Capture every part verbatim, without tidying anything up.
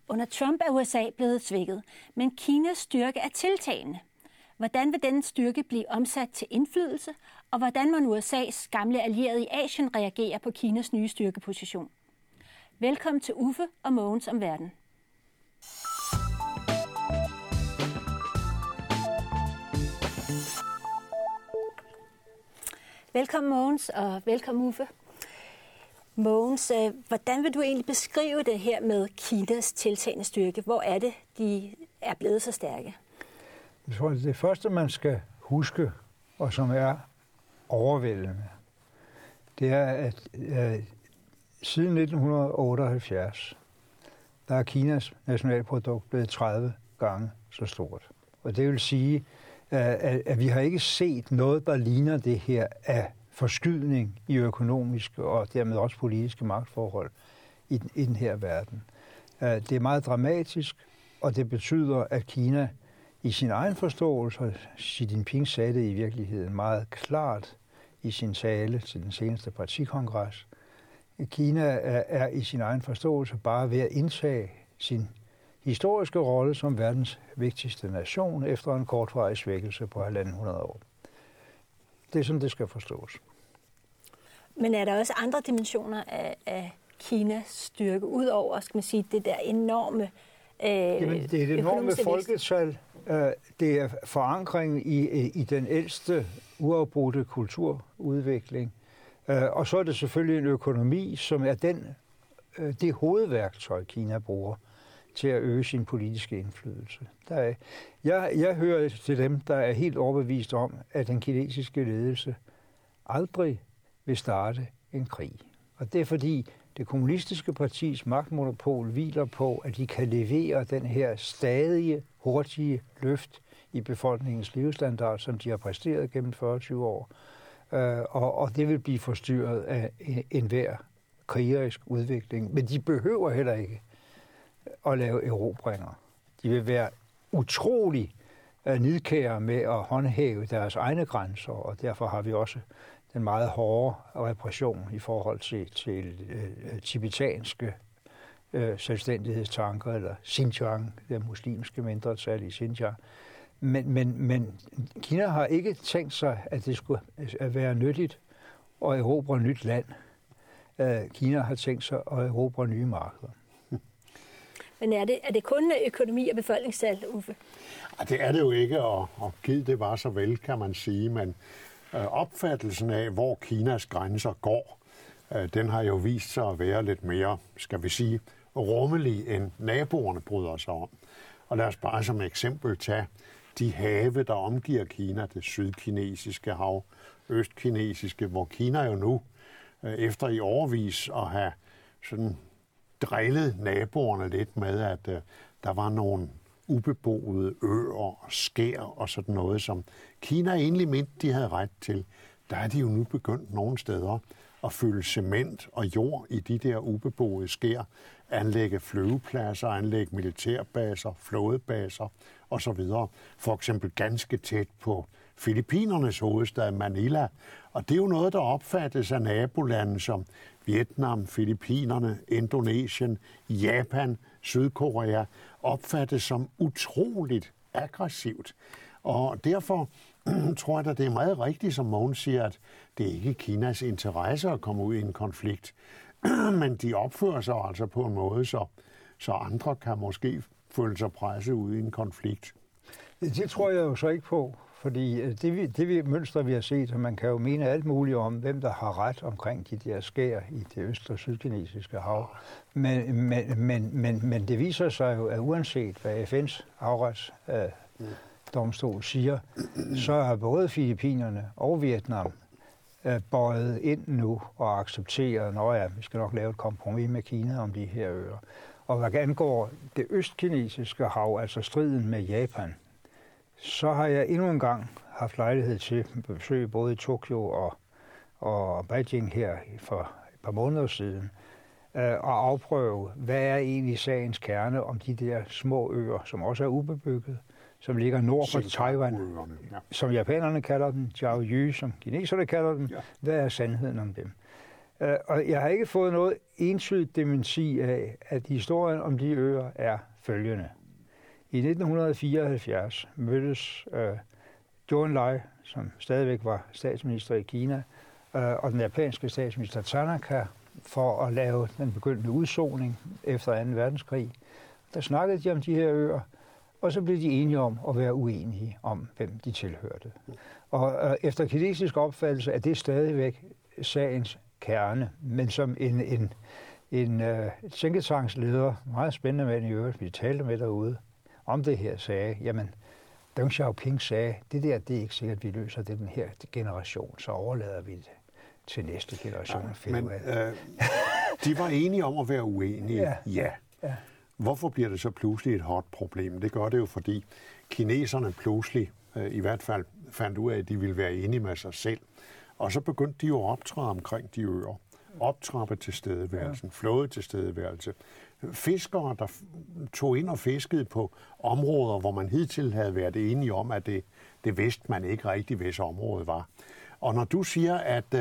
Under Trump er U S A blevet svækket, men Kinas styrke er tiltagende. Hvordan vil denne styrke blive omsat til indflydelse, og hvordan må U S A's gamle allierede i Asien reagere på Kinas nye styrkeposition? Velkommen til Uffe og Mogens om verden. Velkommen Mogens, og velkommen Uffe. Mogens, hvordan vil du egentlig beskrive det her med Kinas tiltagende styrke? Hvor er det, de er blevet så stærke? Jeg tror, det første, man skal huske, og som er overvældende, det er, at øh, siden nitten otteoghalvfjerds, der er Kinas nationalprodukt blevet tredive gange så stort. Og det vil sige, at, at vi har ikke set noget, der ligner det her af forskydning i økonomiske og dermed også politiske magtforhold i den, i den her verden. Det er meget dramatisk, og det betyder, at Kina i sin egen forståelse, Xi Jinping sagde det i virkeligheden meget klart i sin tale til den seneste partikongres, Kina er, er i sin egen forståelse bare ved at indtage sin historiske rolle som verdens vigtigste nation efter en kortvarig svækkelse på halvanden hundrede år. Det er sådan, det skal forstås. Men er der også andre dimensioner af, af Kinas styrke, udover, skal man sige, det der enorme øh, Jamen, det er det enorme folketal. Det er forankring i, i den ældste uafbrudte kulturudvikling. Og så er det selvfølgelig en økonomi, som er den, det hovedværktøj, Kina bruger til at øge sin politiske indflydelse. Der er, jeg, jeg hører til dem, der er helt overbevist om, at den kinesiske ledelse aldrig vil starte en krig. Og det er fordi, det kommunistiske partis magtmonopol hviler på, at de kan levere den her stadige, hurtige løft i befolkningens levestandard, som de har præsteret gennem fyrre til tyve år. Og, og det vil blive forstyrret af enhver krigerisk udvikling. Men de behøver heller ikke at lave erobringer. De vil være utrolig nidkære med at håndhæve deres egne grænser, og derfor har vi også den meget hårde repression i forhold til, til uh, tibetanske uh, selvstændighedstanker, eller Xinjiang, det muslimske mindretal i Xinjiang. Men, men, men Kina har ikke tænkt sig, at det skulle være nyttigt at erobre nyt land. Uh, Kina har tænkt sig at erobre nye markeder. Men er det, er det kun økonomi og befolkningstal, Uffe? Ja, det er det jo ikke, og, og givet det bare så vel, kan man sige, men øh, opfattelsen af, hvor Kinas grænser går, øh, den har jo vist sig at være lidt mere, skal vi sige, rummelig, end naboerne bryder sig om. Og lad os bare som eksempel tage de have, der omgiver Kina, det sydkinesiske hav, østkinesiske, hvor Kina jo nu, øh, efter i årevis at have sådan drillet naboerne lidt med, at øh, der var nogle ubeboede øer og skær og sådan noget, som Kina egentlig mente, de havde ret til. Der er de jo nu begyndt nogle steder at fylde cement og jord i de der ubeboede skær, anlægge flyvepladser, anlægge militærbaser, flådebaser osv. For eksempel ganske tæt på Filippinernes hovedstad Manila. Og det er jo noget, der opfattes af nabolande som Vietnam, Filippinerne, Indonesien, Japan, Sydkorea, opfattes som utroligt aggressivt. Og derfor tror jeg, at det er meget rigtigt, som Mogens siger, at det er ikke Kinas interesse at komme ud i en konflikt, men de opfører sig altså på en måde, så, så andre kan måske føle sig presset ud i en konflikt. Det tror jeg jo så ikke på, fordi det, det vi, mønster, vi har set, og man kan jo mene alt muligt om, hvem der har ret omkring de der skær i det øst- og sydkinesiske hav. Men, men, men, men, men det viser sig jo, at uanset hvad F N's afretsdomstol øh, siger, så er både Filippinerne og Vietnam øh, bøjet ind nu og accepteret, når ja, vi skal nok lave et kompromis med Kina om de her øer. Og hvad angår det østkinesiske hav, altså striden med Japan, så har jeg endnu en gang haft lejlighed til at besøge både Tokyo og, og Beijing her for et par måneder siden, øh, og afprøve, hvad er egentlig sagens kerne om de der små øer, som også er ubebygget, som ligger nord for Taiwan, ja. Som japanerne kalder dem, Jiaoyu, som kineserne kalder dem. Ja. Hvad er sandheden om dem? Uh, og jeg har ikke fået noget entydigt dementi af, at historien om de øer er følgende. I nitten fireoghalvfjerds mødtes uh, Zhou Enlai, som stadigvæk var statsminister i Kina, uh, og den japanske statsminister Tanaka for at lave den begyndende udsoning efter anden verdenskrig. Der snakkede de om de her øer, og så blev de enige om at være uenige om, hvem de tilhørte. Og uh, efter kinesisk opfattelse er det stadigvæk sagens kerne, men som en, en, en uh, tænketanktsleder, meget spændende mand i øvrigt, vi talte med derude, om det her sagde, jamen, Deng Xiaoping sagde, det der, det er ikke sikkert, vi løser det den her generation, så overlader vi det til næste generation. Ja, men øh, de var enige om at være uenige, ja. ja. ja. Hvorfor bliver det så pludselig et hot problem? Det gør det jo, fordi kineserne pludselig, øh, i hvert fald, fandt ud af, at de ville være enige med sig selv. Og så begyndte de jo at optræde omkring de øer. Optrappe tilstedeværelsen, ja. flåde tilstedeværelse. Fiskere, der tog ind og fiskede på områder, hvor man hidtil havde været enige om, at det, det vidste man ikke rigtig, hvis området var. Og når du siger, at,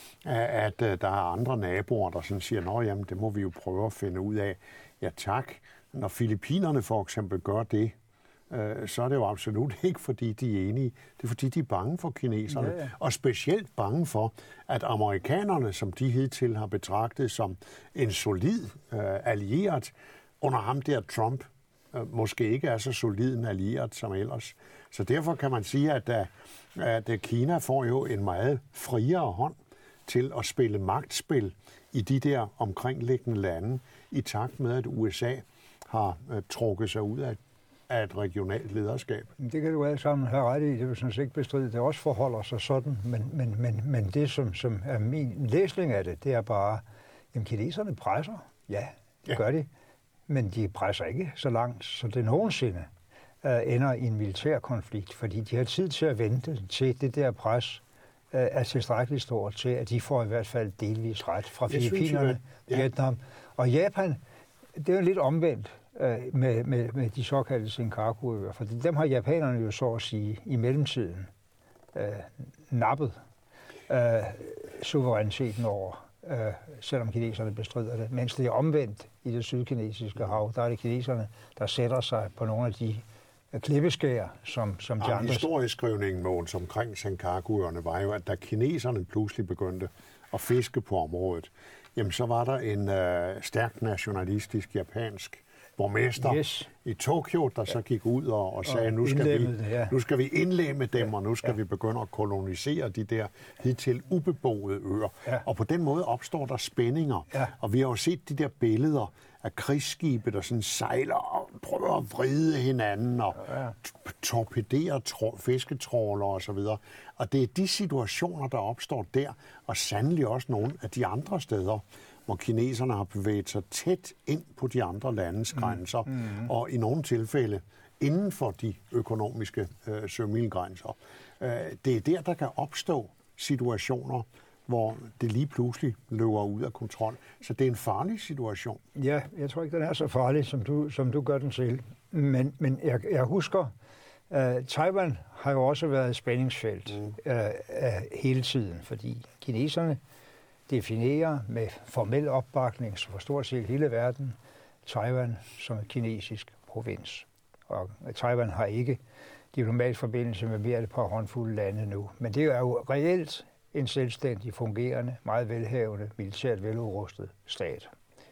at der er andre naboer, der sådan siger, nå jamen, det må vi jo prøve at finde ud af. Ja tak. Når Filippinerne for eksempel gør det, så er det jo absolut ikke, fordi de er enige. Det er, fordi de er bange for kineserne. Ja, ja. Og specielt bange for, at amerikanerne, som de hidtil har betragtet som en solid uh, allieret, under ham der Trump, uh, måske ikke er så solid en allieret som ellers. Så derfor kan man sige, at, uh, at Kina får jo en meget friere hånd til at spille magtspil i de der omkringliggende lande, i takt med, at U S A har uh, trukket sig ud af af et regionalt lederskab. Det kan du alle sammen have ret i, det vil sådan set ikke bestride. Det også forholder sig sådan, men, men, men, men det, som, som er min læsning af det, det er bare, at kineserne presser. Ja, det ja. gør de. Men de presser ikke så langt, så det nogensinde uh, ender i en militær konflikt, fordi de har tid til at vente til det der pres uh, er tilstrækkeligt stort til, at de får i hvert fald delvis ret fra Filippinerne, ja. Vietnam og Japan. Det er jo lidt omvendt Med, med, med de såkaldte Senkaku-øer, for dem har japanerne jo så at sige i mellemtiden øh, nappet øh, suveræniteten over, øh, selvom kineserne bestrider det. Mens det er omvendt i det sydkinesiske hav, der er det kineserne, der sætter sig på nogle af de klippeskær, som, som de ja, andre... Historieskrivningen, Mogens, omkring Senkaku-øerne var jo, at da kineserne pludselig begyndte at fiske på området, jamen så var der en øh, stærkt nationalistisk japansk borgmester yes. i Tokyo, der så gik ud og, og sagde, og nu, skal vi, det, ja. nu skal vi indlemme dem, ja. og nu skal ja. vi begynde at kolonisere de der hidtil ubeboede øer. Ja. Og på den måde opstår der spændinger. Ja. Og vi har jo set de der billeder af krigsskibe, der sådan sejler og prøver at vride hinanden og ja. torpedere tro- fisketråler og så videre. Og det er de situationer, der opstår der, og sandelig også nogle af de andre steder, hvor kineserne har bevæget sig tæt ind på de andre landes grænser, mm. Mm. og i nogle tilfælde inden for de økonomiske øh, sømilgrænser. Øh, det er der, der kan opstå situationer, hvor det lige pludselig løber ud af kontrol. Så det er en farlig situation. Ja, jeg tror ikke, den er så farlig, som du, som du gør den til. Men, men jeg, jeg husker, uh, Taiwan har jo også været et spændingsfelt mm. uh, uh, hele tiden, fordi kineserne definerer med formel opbakning for stort set hele verden Taiwan som en kinesisk provins. Og Taiwan har ikke diplomatisk forbindelse med mere end et par håndfulde lande nu. Men det er jo reelt en selvstændig, fungerende, meget velhavende, militært veludrustet stat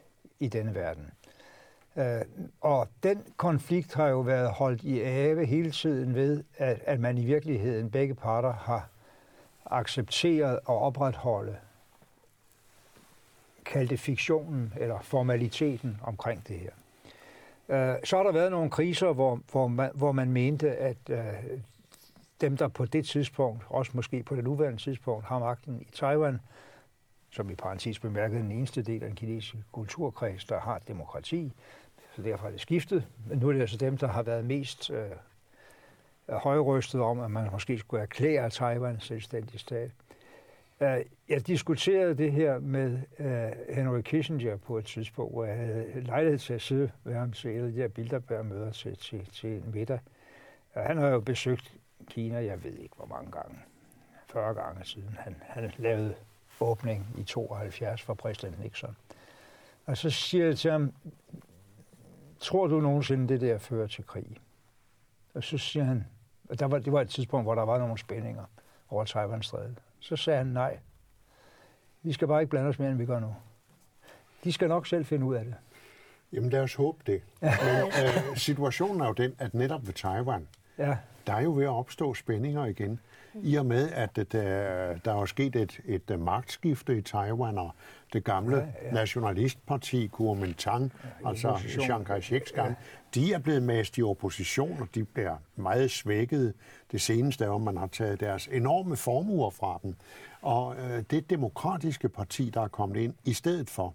i denne verden. Og den konflikt har jo været holdt i ave hele tiden ved, at, at man i virkeligheden, begge parter, har accepteret at opretholde kaldte fiktionen eller formaliteten omkring det her. Så har der været nogle kriser, hvor, hvor, man, hvor man mente, at uh, dem, der på det tidspunkt, også måske på det nuværende tidspunkt, har magten i Taiwan, som i parentes bemærket den eneste del af den kinesiske kulturkreds, der har demokrati, så derfor er det skiftet. Men nu er det altså dem, der har været mest uh, højrystet om, at man måske skulle erklære Taiwan selvstændig stat. Jeg diskuterede det her med uh, Henry Kissinger på et tidspunkt, hvor jeg havde lejlighed til at sidde ved ham til et af de her Bilderberg-møder til, til, til en middag. Og han har jo besøgt Kina, jeg ved ikke hvor mange gange, fyrre gange siden han, han lavede åbning i tooghalvfjerds fra præsident Nixon. Og så siger jeg til ham, tror du nogensinde, det der fører til krig? Og så siger han, og der var, det var et tidspunkt, hvor der var nogle spændinger over Taiwanstrædet. Så sagde han, nej, vi skal bare ikke blande os mere, end vi gør nu. De skal nok selv finde ud af det. Jamen lad os håbe det. Men øh, situationen er jo den, at netop ved Taiwan, ja. der er jo ved at opstå spændinger igen. I og med, at det, der, der er sket et, et magtskifte i Taiwan, og det gamle ja, ja. nationalistparti, Kuomintang, ja, altså Chiang Kai-sheks gang, ja. de er blevet mast i opposition, og de bliver meget svækket. Det seneste er, at man har taget deres enorme formuer fra dem. Og øh, det demokratiske parti, der er kommet ind i stedet for,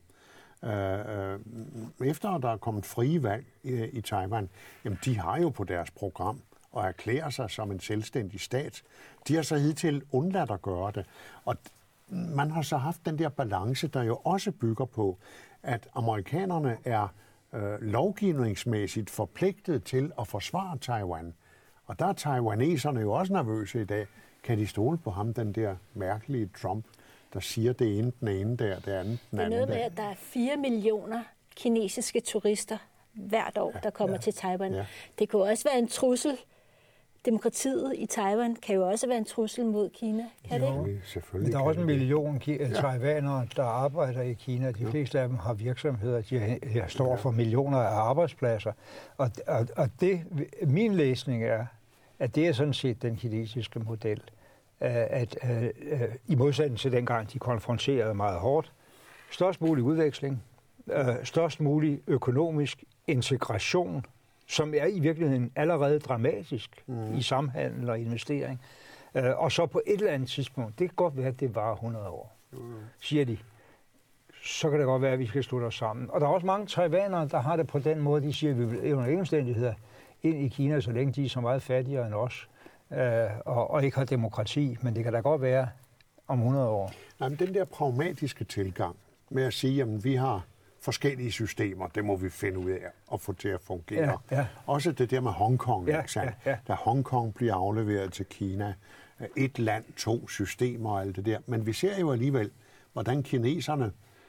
øh, efter at der er kommet frie valg i, i Taiwan, jamen de har jo på deres program og erklærer sig som en selvstændig stat. De har så hidtil undladt at gøre det. Og man har så haft den der balance, der jo også bygger på, at amerikanerne er øh, lovgivningsmæssigt forpligtet til at forsvare Taiwan. Og der er taiwaneserne jo også nervøse i dag. Kan de stole på ham, den der mærkelige Trump, der siger det ene den ene der, det andet den anden der? Det er noget med, at der er fire millioner kinesiske turister hvert år, der kommer ja, til Taiwan. Ja. Det kunne også være en trussel. Demokratiet i Taiwan kan jo også være en trussel mod Kina, kan jo, det ikke? Selvfølgelig. Der er også en million ja. taiwanere, der arbejder i Kina. De fleste af dem har virksomheder, de står for millioner af arbejdspladser. Og, og, og det, min læsning er, at det er sådan set den kinesiske model. At, at, at, at i modsætning til dengang, de konfronterede meget hårdt, størst mulig udveksling, størst mulig økonomisk integration, som er i virkeligheden allerede dramatisk mm. i samhandel og investering. Uh, og så på et eller andet tidspunkt, det kan godt være, at det varer hundrede år, mm. siger de. Så kan det godt være, at vi skal slutte os sammen. Og der er også mange taiwanere, der har det på den måde, de siger, at vi vil under ingen omstændigheder ind i Kina, så længe de er så meget fattigere end os, uh, og, og ikke har demokrati. Men det kan da godt være om hundrede år. Nej, men den der pragmatiske tilgang med at sige, at vi har forskellige systemer, det må vi finde ud af at få til at fungere. Ja, ja. Også det der med Hongkong, ja, ja, ja. Da Hongkong bliver afleveret til Kina, et land, to systemer og alt det der. Men vi ser jo alligevel, hvordan kineserne,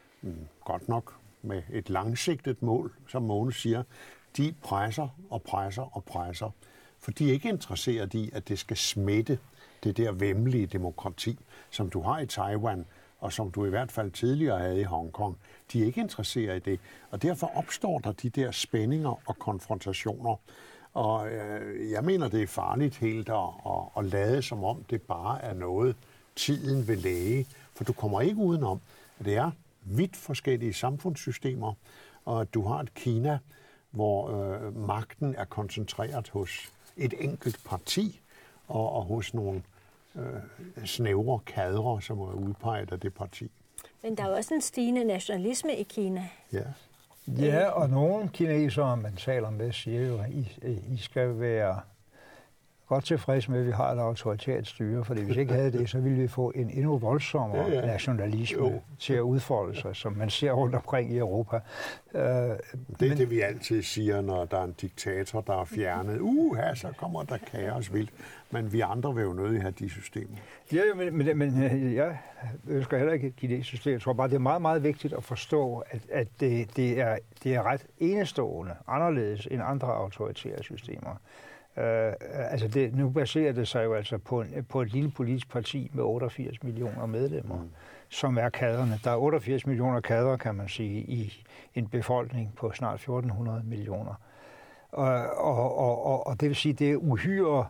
godt nok med et langsigtet mål, som Mogens siger, de presser og presser og presser. For de er ikke interesseret i, at det skal smitte det der væmmelige demokrati, som du har i Taiwan, og som du i hvert fald tidligere havde i Hongkong. De er ikke interesseret i det, og derfor opstår der de der spændinger og konfrontationer. Og øh, jeg mener, det er farligt helt at, at, at lade, som om det bare er noget, tiden vil læge. For du kommer ikke udenom, at det er vidt forskellige samfundssystemer, og at du har et Kina, hvor øh, magten er koncentreret hos et enkelt parti, og, og hos nogle øh, snævre kadre, som er udpeget af det parti. Men der er også en stigende nationalisme i Kina. Ja. Ja, og nogle kinesere, man taler med, siger jo, at I, I skal være godt tilfreds med, at vi har et autoritært styre, for hvis vi ikke havde det, så ville vi få en endnu voldsommere ja, ja. nationalisme jo. til at udfolde sig, som man ser rundt omkring i Europa. Uh, det er men, det, vi altid siger, når der er en diktator, der er fjernet. Uha, så kommer der kaos vildt. Men vi andre vil jo nødig have de systemer. Ja, men, men, men jeg ønsker heller ikke et kinesisk system. Jeg tror bare, det er meget, meget vigtigt at forstå, at, at det, det, er, det er ret enestående, anderledes end andre autoritære systemer. Uh, altså det, nu baserer det sig jo altså på, en, på et lille politisk parti med otteogfirs millioner medlemmer, mm. som er kadrene. Der er otteogfirs millioner kadre, kan man sige, i en befolkning på snart fjorten hundrede millioner. Uh, og, og, og, og det vil sige, det er uhyre,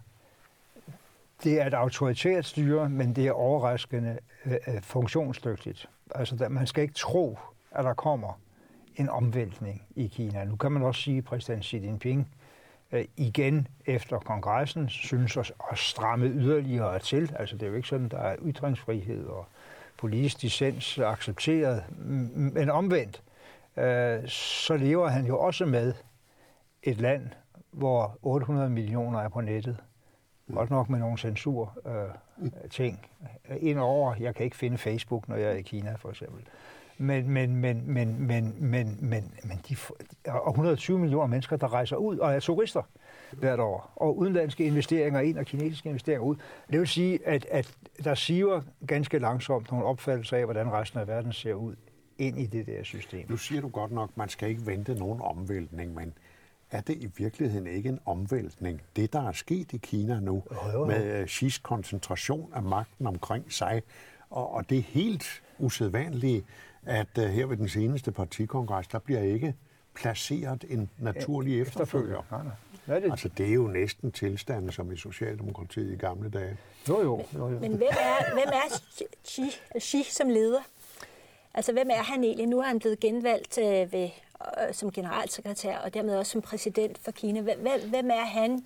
det er et autoritært styre, men det er overraskende uh, funktionsdygtigt. Altså der, man skal ikke tro, at der kommer en omvæltning i Kina. Nu kan man også sige, at præsident Xi Jinping igen efter kongressen synes at, at stramme yderligere til. Altså det er jo ikke sådan, der er ytringsfrihed og politisk dissens accepteret, men omvendt, øh, så lever han jo også med et land, hvor otte hundrede millioner er på nettet. Godt nok med nogle censur øh, ting. Indover, jeg kan ikke finde Facebook, når jeg er i Kina for eksempel. Men, men, men, men, men, men, men, men de, og et hundrede og tyve millioner mennesker, der rejser ud og er turister. hvert år, og udenlandske investeringer ind og kinesiske investeringer ud. Det vil sige, at, at der siver ganske langsomt nogle opfattelser af, hvordan resten af verden ser ud ind i det der system. Nu siger du godt nok, at man skal ikke vente nogen omvæltning, men er det i virkeligheden ikke en omvæltning? Det, der er sket i Kina nu, jo, jo. med Xis koncentration af magten omkring sig, og, og det er helt usædvanligt, at uh, her ved den seneste partikongres, der bliver ikke placeret en naturlig efterfølger. Nej, nej. Hvad er det? Altså, det er jo næsten tilstanden som i Socialdemokratiet i gamle dage. Jo, jo. jo, jo. Men hvem er, hvem er Xi, Xi som leder? Altså, hvem er han egentlig? Nu er han blevet genvalgt øh, ved, øh, som generalsekretær, og dermed også som præsident for Kina. Hvem, hvem er han?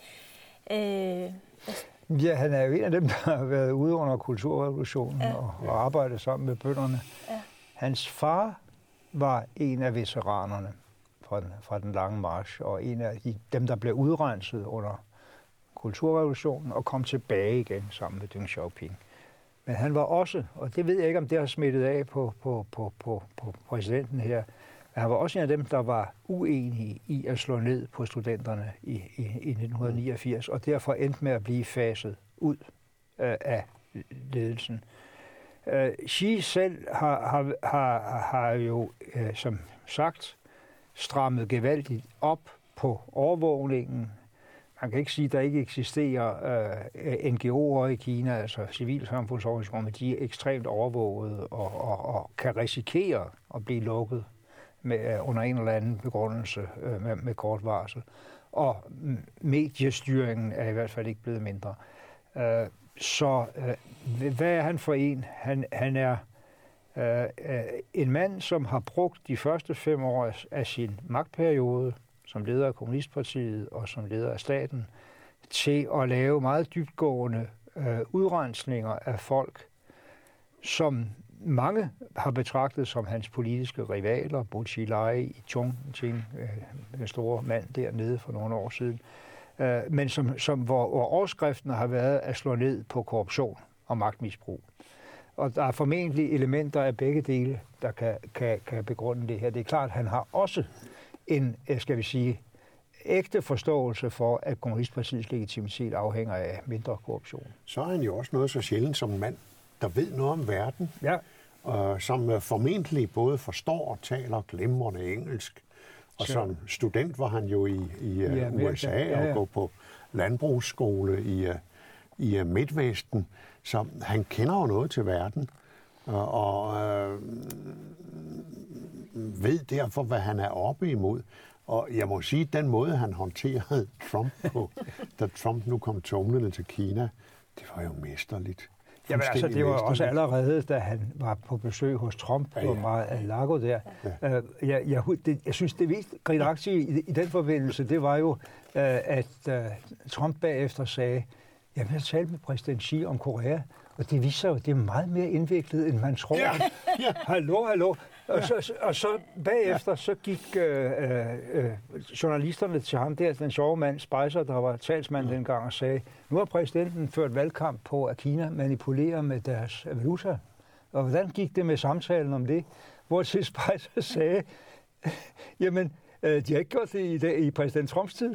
Øh, ja, han er jo en af dem, der har været ude under kulturrevolutionen ja. og, og arbejdet sammen med bønderne. Ja. Hans far var en af veteranerne fra den, fra den lange march, og en af de, dem, der blev udrenset under kulturrevolutionen og kom tilbage igen sammen med Deng Xiaoping. Men han var også, og det ved jeg ikke, om det har smittet af på, på, på, på, på præsidenten her, men han var også en af dem, der var uenige i at slå ned på studenterne i, i, i nitten niogfirs, og derfor endte med at blive faset ud øh, af ledelsen. Øh, Xi selv har, har, har, har jo, øh, som sagt, strammet gevaldigt op på overvågningen. Man kan ikke sige, at der ikke eksisterer øh, N G O'er i Kina, altså civilsamfundsorganisationer, men de er ekstremt overvågede og, og, og kan risikere at blive lukket med, øh, under en eller anden begrundelse øh, med, med kort varsel. Og mediestyringen er i hvert fald ikke blevet mindre. Øh, så øh, hvad er han for en? Han, han er øh, en mand, som har brugt de første fem år af sin magtperiode som leder af Kommunistpartiet og som leder af staten, til at lave meget dybtgående øh, udrensninger af folk, som mange har betragtet som hans politiske rivaler. Bo Xilai i Chongqing, øh, den store mand dernede for nogle år siden, øh, men som, som hvor, hvor overskriften har været at slå ned på korruption og magtmisbrug. Og der er formentlig elementer af begge dele, der kan, kan, kan begrunde det her. Det er klart, at han har også en, skal vi sige, ægte forståelse for, at kommunistpartiets legitimitet afhænger af mindre korruption. Så er han jo også noget så sjældent som en mand, der ved noget om verden, ja. og som formentlig både forstår og taler glimrende engelsk. Og så. Som student var han jo i, i ja, U S A ja, ja. og gå på landbrugsskole i, i Midtvesten, så han kender jo noget til verden, og, og øh, ved derfor, hvad han er oppe imod. Og jeg må sige, at den måde, han håndterede Trump på, da Trump nu kom tumlende til Kina, det var jo mesterligt. Jamen altså, det var også allerede, da han var på besøg hos Trump ja, ja. på Mar-a-Lago der. Ja. Uh, jeg, jeg, det, jeg synes, det mest grinagtige i, i den forbindelse, det var jo, uh, at uh, Trump bagefter sagde, jeg vil tale med præsident Xi om Korea, og det viser jo, at det er meget mere indviklet, end man tror. Ja. Ja. Hallo, hallo. Og så, og så bagefter, så gik øh, øh, journalisterne til ham der, den sjove mand, Spicer, der var talsmand ja. dengang, og sagde, nu har præsidenten ført valgkamp på, at Kina manipulerer med deres valuta. Og hvordan gik det med samtalen om det? Hvor til Spicer sagde, jamen, øh, de har ikke gjort det i, det, i præsident Trumps tid.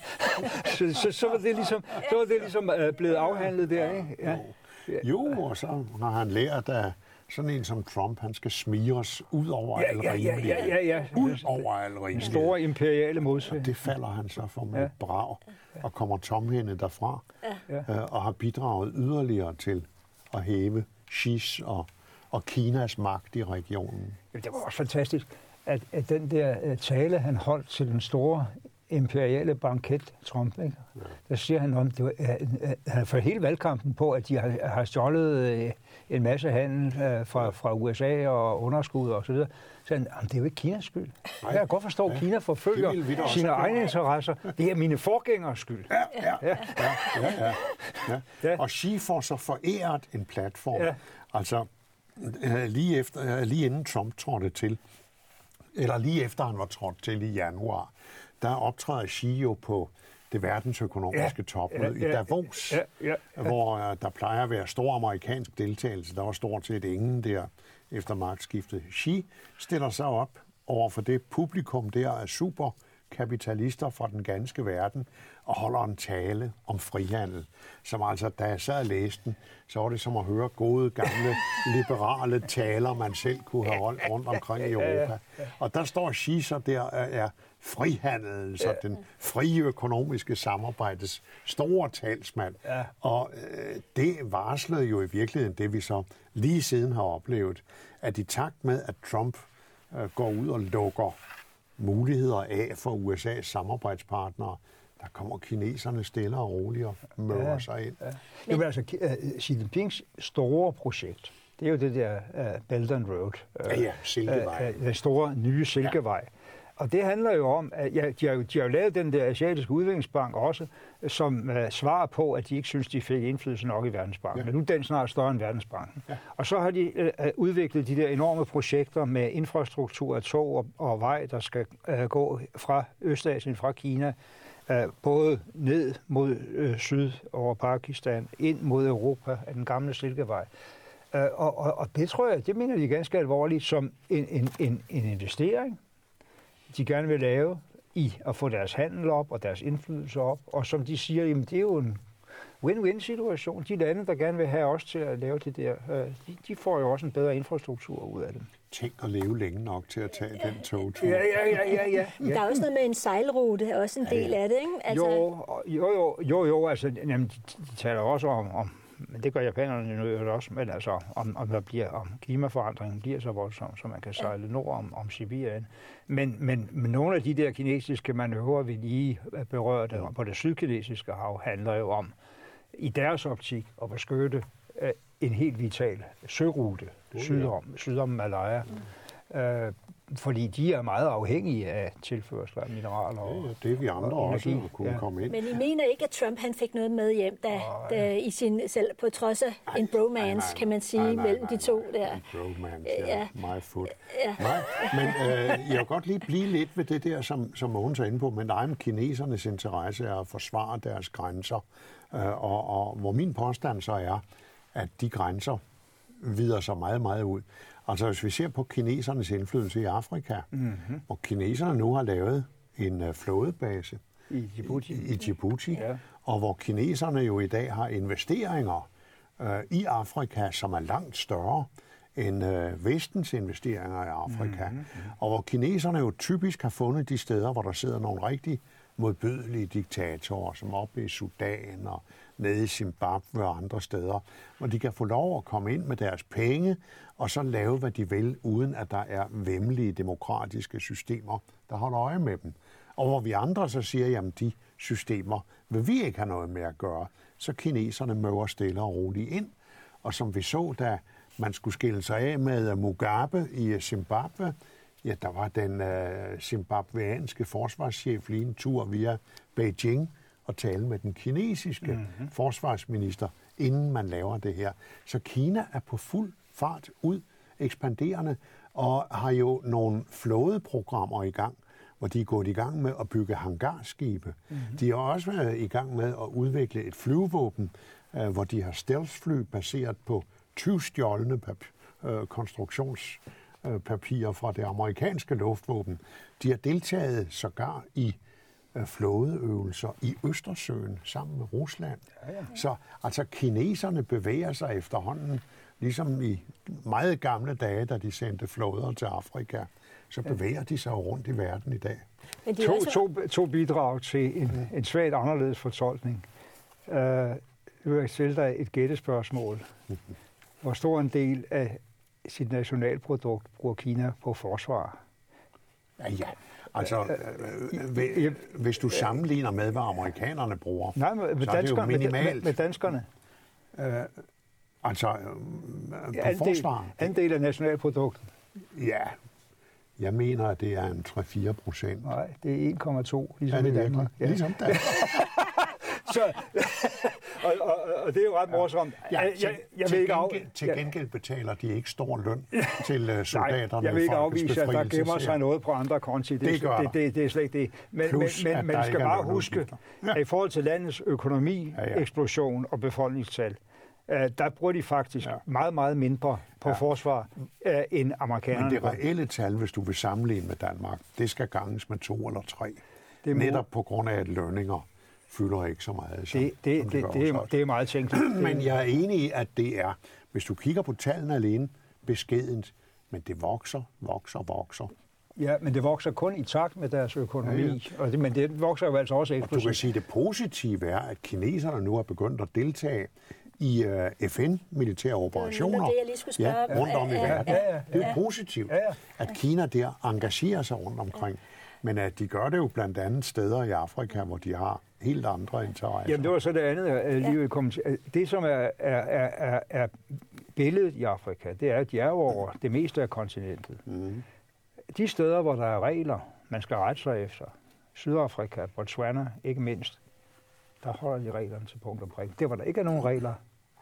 så, så, så var det ligesom, så var det ligesom øh, blevet afhandlet der, ikke? Ja. Jo, og så har han lært af sådan en som Trump, han skal smires ud over ja, al rimelighed. Ja, ja, ja, ja. Ud over al rimelighed. Store imperiale modsætning. Det falder han så for med ja. brag og kommer tomhændet derfra ja. øh, og har bidraget yderligere til at hæve Xis og, og Kinas magt i regionen. Ja, det var også fantastisk, at, at den der tale, han holdt til den store imperiale banket, Trump, ikke? Ja. Der siger han om, det var, han har ført hele valgkampen på, at de har, har stjålet en masse handel fra, fra U S A og underskud og så videre. Så han, det er jo ikke Kinas skyld. Nej. Jeg kan godt forstå, at ja. Kina forfølger sine egne interesser. Det er mine forgængers skyld. Ja, ja, ja. ja, ja, ja, ja. ja. Og Xi får så foræret en platform. Ja. Altså, lige, efter, lige inden Trump trådte til, eller lige efter han var trådt til i januar, der optræder Xi jo på det verdensøkonomiske ja, topmøde ja, ja, i Davos, ja, ja, ja. hvor uh, der plejer at være stor amerikansk deltagelse. Der var stort set ingen der efter magtskiftet. Xi stiller sig op over for det publikum der af super kapitalister fra den ganske verden og holder en tale om frihandel, som altså, da jeg sad og læste den, så var det som at høre gode, gamle, liberale taler, man selv kunne have holdt rundt omkring i Europa. Og der står Xi så der er frihandel, så den frie økonomiske samarbejdes store talsmand. Og øh, det varslede jo i virkeligheden det, vi så lige siden har oplevet, at i takt med, at Trump øh, går ud og lukker muligheder af for U S A's samarbejdspartnere, der kommer kineserne stille og roligt og møder ja, sig ind. Ja. Men... Det er altså Xi Jinpings store projekt. Det er jo det der uh, Belt and Road. Uh, ja, ja, Silkevej. Uh, den store nye Silkevej. Ja. Og det handler jo om, at ja, de, har jo, de har jo lavet den der asiatiske udviklingsbank også, som uh, svarer på, at de ikke synes, de fik indflydelse nok i Verdensbanken. Ja. Men nu er den snart større end Verdensbanken. Ja. Og så har de uh, udviklet de der enorme projekter med infrastruktur af tog og, og vej, der skal uh, gå fra Østasien, fra Kina, uh, både ned mod uh, syd over Pakistan, ind mod Europa af den gamle Silkevej. Uh, og, og, og det tror jeg, det mener de ganske alvorligt som en, en, en, en investering, de gerne vil lave i at få deres handel op og deres indflydelse op. Og som de siger, jamen det er jo en win-win-situation. De lande, der gerne vil have os til at lave det der, de, de får jo også en bedre infrastruktur ud af det. Tænk at leve længe nok til at tage den togtur. Ja, ja, ja, ja, ja. Der er også noget med en sejlrute, også en del ja, ja. af det, ikke? Altså... Jo, jo, jo, jo, jo, altså, jamen, de, de taler også om, om men det gør japanerne jo også, men altså, om, om, der bliver, om klimaforandringen bliver så voldsom, så man kan sejle nord om, om Sibirien. Men, men, men nogle af de der kinesiske manøvrer, vi lige berørte ja. på det sydkinesiske hav, handler jo om, i deres optik, at beskytte uh, en helt vital sørute sydom, sydom Malaya. Mm. Uh, fordi de er meget afhængige af tilførsel af mineraler og ja, ja, det er vi andre og også kunne ja. komme ind. Men I mener ikke, at Trump han fik noget med hjem, da, oh, ja. da i sin selv på trods af ej, en bromance, ej, nej, kan man sige, ej, nej, mellem nej, de to nej, der. En bromance, ja. ja. My foot. Ja. Nej, men øh, jeg vil godt lige blive lidt ved det der, som, som Mogens er inde på, men nej, kinesernes interesse er at forsvare deres grænser, øh, og, og hvor min påstand så er, at de grænser vider sig meget, meget ud. Altså hvis vi ser på kinesernes indflydelse i Afrika, mm-hmm. og kineserne nu har lavet en uh, flådebase i Djibouti, i, i Djibouti ja. og hvor kineserne jo i dag har investeringer uh, i Afrika, som er langt større end uh, vestens investeringer i Afrika, mm-hmm. og hvor kineserne jo typisk har fundet de steder, hvor der sidder nogle rigtig modbydelige diktatorer, som oppe i Sudan og nede i Zimbabwe og andre steder, hvor de kan få lov at komme ind med deres penge, og så lave, hvad de vil, uden at der er væmmelige demokratiske systemer, der holder øje med dem. Og hvor vi andre så siger, jamen de systemer vil vi ikke have noget med at gøre, så kineserne møver stille og roligt ind. Og som vi så, da man skulle skille sig af med Mugabe i Zimbabwe, ja, der var den øh, zimbabweanske forsvarschef lige en tur via Beijing og tale med den kinesiske mm-hmm. forsvarsminister, inden man laver det her. Så Kina er på fuld fart ud, ekspanderende, og har jo nogle flådeprogrammer i gang, hvor de er gået i gang med at bygge hangarskibe. Mm-hmm. De har også været i gang med at udvikle et flyvevåben, øh, hvor de har stealthfly baseret på tyvstjålne pap- øh, konstruktionspapirer fra det amerikanske luftvåben. De har deltaget sågar i øh, flådeøvelser i Østersøen sammen med Rusland. Ja, ja. Så altså kineserne bevæger sig efterhånden, ligesom i meget gamle dage, da de sendte flåder til Afrika, så bevæger de sig rundt i verden i dag. Men de to, også... to, to bidrag til en, en svagt anderledes fortolkning. Uh, jeg vil stille dig et gættespørgsmål. Hvor stor en del af sit nationalprodukt bruger Kina på forsvar? Ja, ja. Altså, øh, hvis du sammenligner med, hvad amerikanerne bruger, nej, med, med så er det jo minimalt. Med, med danskerne? Uh, altså, øh, på andel, forsvar. Andel af nationalproduktet? Ja, jeg mener, at det er en tre til fire procent. Nej, det er en komma to, ligesom i Danmark. Ja. Ligesom Danmark. Så, og, og, og det er jo ret morsomt. Ja, jeg, jeg, jeg til, ikke gengæld, af... til gengæld betaler de ikke stor løn til uh, soldaterne. Nej, jeg vil ikke afvise, at der gemmer sig noget på andre konti. Det, det, det, det, det er slet ikke det. Men, Plus, men, men man skal bare huske, ja. at i forhold til landets økonomi, ja, ja. eksplosion og befolkningstal, uh, der bruger de faktisk ja. meget, meget mindre på ja. forsvar uh, end amerikanerne. Men det reelle tal, hvis du vil sammenligne med Danmark, det skal ganges med to eller tre. Det netop på grund af, at lønninger fylder ikke så meget. Som, det, det, som det, det, det, er, det er meget tænkeligt. Men jeg er enig i, at det er, hvis du kigger på tallene alene, beskedent, men det vokser, vokser, vokser. Ja, men det vokser kun i takt med deres økonomi, ja, ja. Og det, men det vokser jo altså også eksplosivt. Du kan sige, at det positive er, at kineserne nu har begyndt at deltage i uh, F N-militære operationer det, det, ja, rundt om i verden. Ja, ja, ja. Det er jo positivt, ja, ja. at Kina der engagerer sig rundt omkring. Men at de gør det jo blandt andet steder i Afrika, hvor de har helt andre interesser. Jamen, det var så det andet, jeg lige kom til. Det, som er, er, er, er billedet i Afrika, det er, at de er over det meste af kontinentet. Mm. De steder, hvor der er regler, man skal rette sig efter, Sydafrika, Botswana, ikke mindst, der holder de reglerne til punkt omkring. Det var der ikke er nogen regler.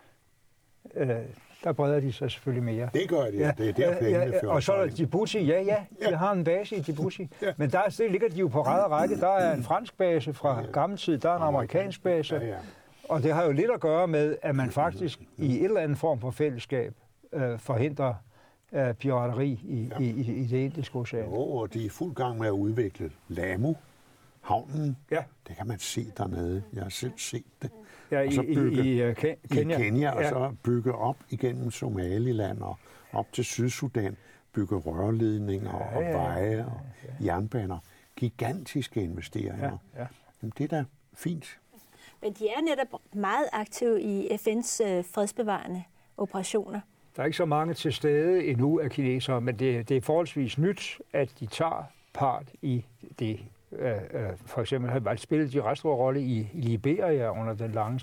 Øh, der breder de sig selvfølgelig mere. Det gør de, ja. Det er der pengene ja, ja. Og så er der Djibouti, ja, ja, de ja. har en base i Djibouti. Ja. Men der det ligger de jo på ræd og række. Der er en fransk base fra ja. gammel tid, der er en amerikansk base. Ja, ja. Og det har jo lidt at gøre med, at man faktisk i et eller andet form for fællesskab øh, forhindrer øh, pirateri i, ja. i, i, i det indiske ocean. Jo, og de er i fuld gang med at udvikle Lamu, havnen. Ja. Det kan man se dernede. Jeg har selv set det. Ja, og så bygge, i, i, uh, Kenya. I Kenya, og ja. så bygge op igennem Somaliland og op til Sydsudan, bygge rørledninger ja, og veje og ja, ja. jernbaner. Gigantiske investeringer. Ja, ja. Jamen, det er da fint. Men de er netop meget aktive i F N's øh, fredsbevarende operationer. Der er ikke så mange til stede endnu af kinesere, men det, det er forholdsvis nyt, at de tager part i det. For eksempel har spillet de ret stor rolle i Liberia under den lange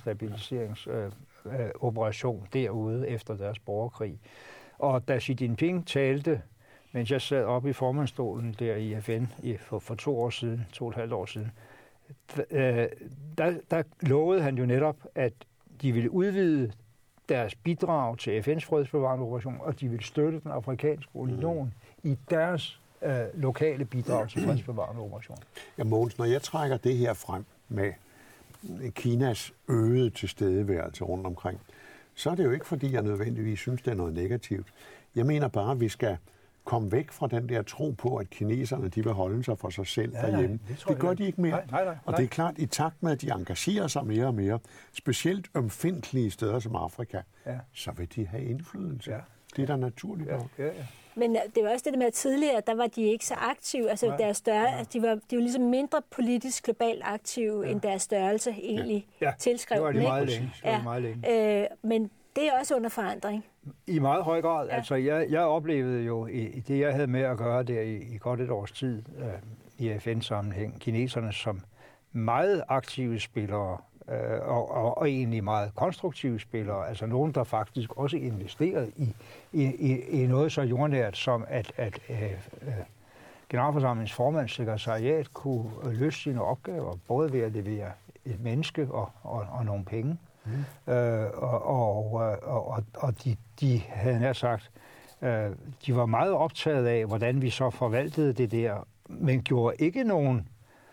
stabiliseringsoperation øh, derude efter deres borgerkrig. Og da Xi Jinping talte, mens jeg sad oppe i formandsstolen der i F N for, for to år siden, to og et halvt år siden, øh, der, der lovede han jo netop, at de ville udvide deres bidrag til F N's fredsbevarende operation, og de ville støtte den afrikanske union mm. i deres Øh, lokale bidrag til fredsbevarende operation. Ja, Mogens, når jeg trækker det her frem med Kinas øgede tilstedeværelse rundt omkring, så er det jo ikke, fordi jeg nødvendigvis synes, det er noget negativt. Jeg mener bare, at vi skal komme væk fra den der tro på, at kineserne de vil holde sig for sig selv ja, derhjemme. Det, det gør de ikke mere. Nej, nej, nej. Og det er klart, i takt med, at de engagerer sig mere og mere, specielt ømfindtlige steder som Afrika, ja. så vil de have indflydelse. Ja. Det er da naturligt. Ja, ja, ja. Men det var også det der med, at tidligere, der var de ikke så aktive. Altså Nej. deres større, ja. de var de var ligesom mindre politisk globalt aktive, ja. end deres størrelse egentlig ja. tilskrev. Det var de meget længe. Det var de meget længe. Øh, men det er også under forandring. I meget høj grad. Ja. Altså, jeg, jeg oplevede jo i, i det, jeg havde med at gøre der i, i godt et års tid øh, i F N-sammenhæng, kineserne som meget aktive spillere, øh, og, og, og egentlig meget konstruktive spillere, altså nogen, der faktisk også investerede i, i, i, i noget så jordnært som, at, at øh, øh, generalforsamlingens formandssekretariat kunne løse sine opgaver, både ved at levere et menneske og, og, og nogle penge. Mm. Øh, og og, og, og de, de havde nær sagt, øh, de var meget optaget af, hvordan vi så forvaltede det der, men gjorde ikke nogen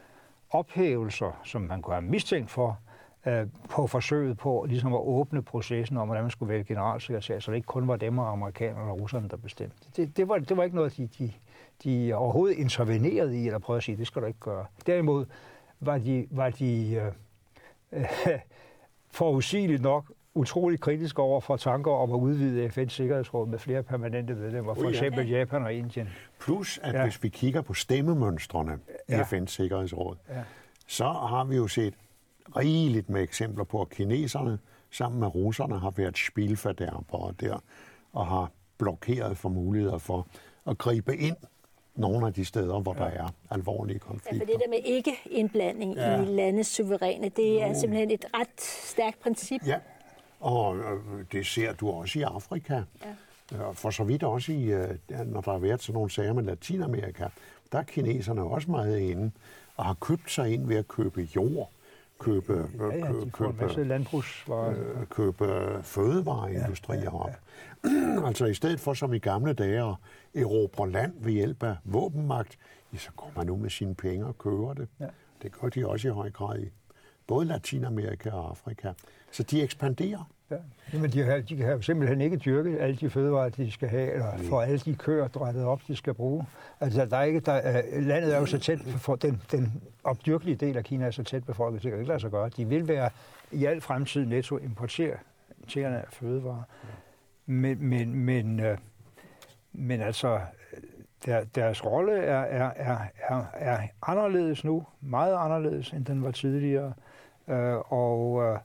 ophævelser, som man kunne have mistænkt for, øh, på forsøget på ligesom at åbne processen om, hvordan man skulle vælge generalsekretær, så det ikke kun var dem og amerikanerne og russerne, der bestemte. Det, det, var, det var ikke noget, de, de, de overhovedet intervenerede i, eller prøvede at sige, det skal du ikke gøre. Derimod var de, var de øh, øh, forudsigeligt nok utroligt kritiske over for tanker om at udvide F N's Sikkerhedsråd med flere permanente medlemmer, for eksempel Japan og Indien. Plus, at ja. hvis vi kigger på stemmemønstrene ja. i F N's Sikkerhedsråd, ja. så har vi jo set rigeligt med eksempler på, at kineserne sammen med russerne har været spilfordærpere der, og har blokeret for muligheder for at gribe ind nogle af de steder, hvor ja. der er alvorlige konflikter. Ja, for det der med ikke-indblanding ja. i landets suveræne, det er jo. simpelthen et ret stærkt princip. Ja, og det ser du også i Afrika. Ja. For så vidt også i, når der har været sådan nogle sager med Latinamerika, der er kineserne også meget inde og har købt sig ind ved at købe jord, købe, ja, ja, de købe, købe, landbrugsvarer. Øh, købe fødevareindustrier ja, ja, ja. op. Altså i stedet for som i gamle dage at erobre land ved hjælp af våbenmagt, ja, så går man nu med sine penge og køber det. Ja. Det gør de også i høj grad i både Latinamerika og Afrika. Så de ekspanderer. Ja. Jamen, de, har, de kan jo simpelthen ikke dyrke alle de fødevarer, de skal have, eller for alle de køer drættet op, de skal bruge. Altså, der er ikke, der, landet er jo så tæt, for den, den opdyrkelige del af Kina er så tæt befolket, det kan ikke lade sig gøre. De vil være i al fremtid netto importere af fødevarer. Men, men, men, øh, men altså, der, deres rolle er, er, er, er, er anderledes nu, meget anderledes, end den var tidligere. Øh, og øh,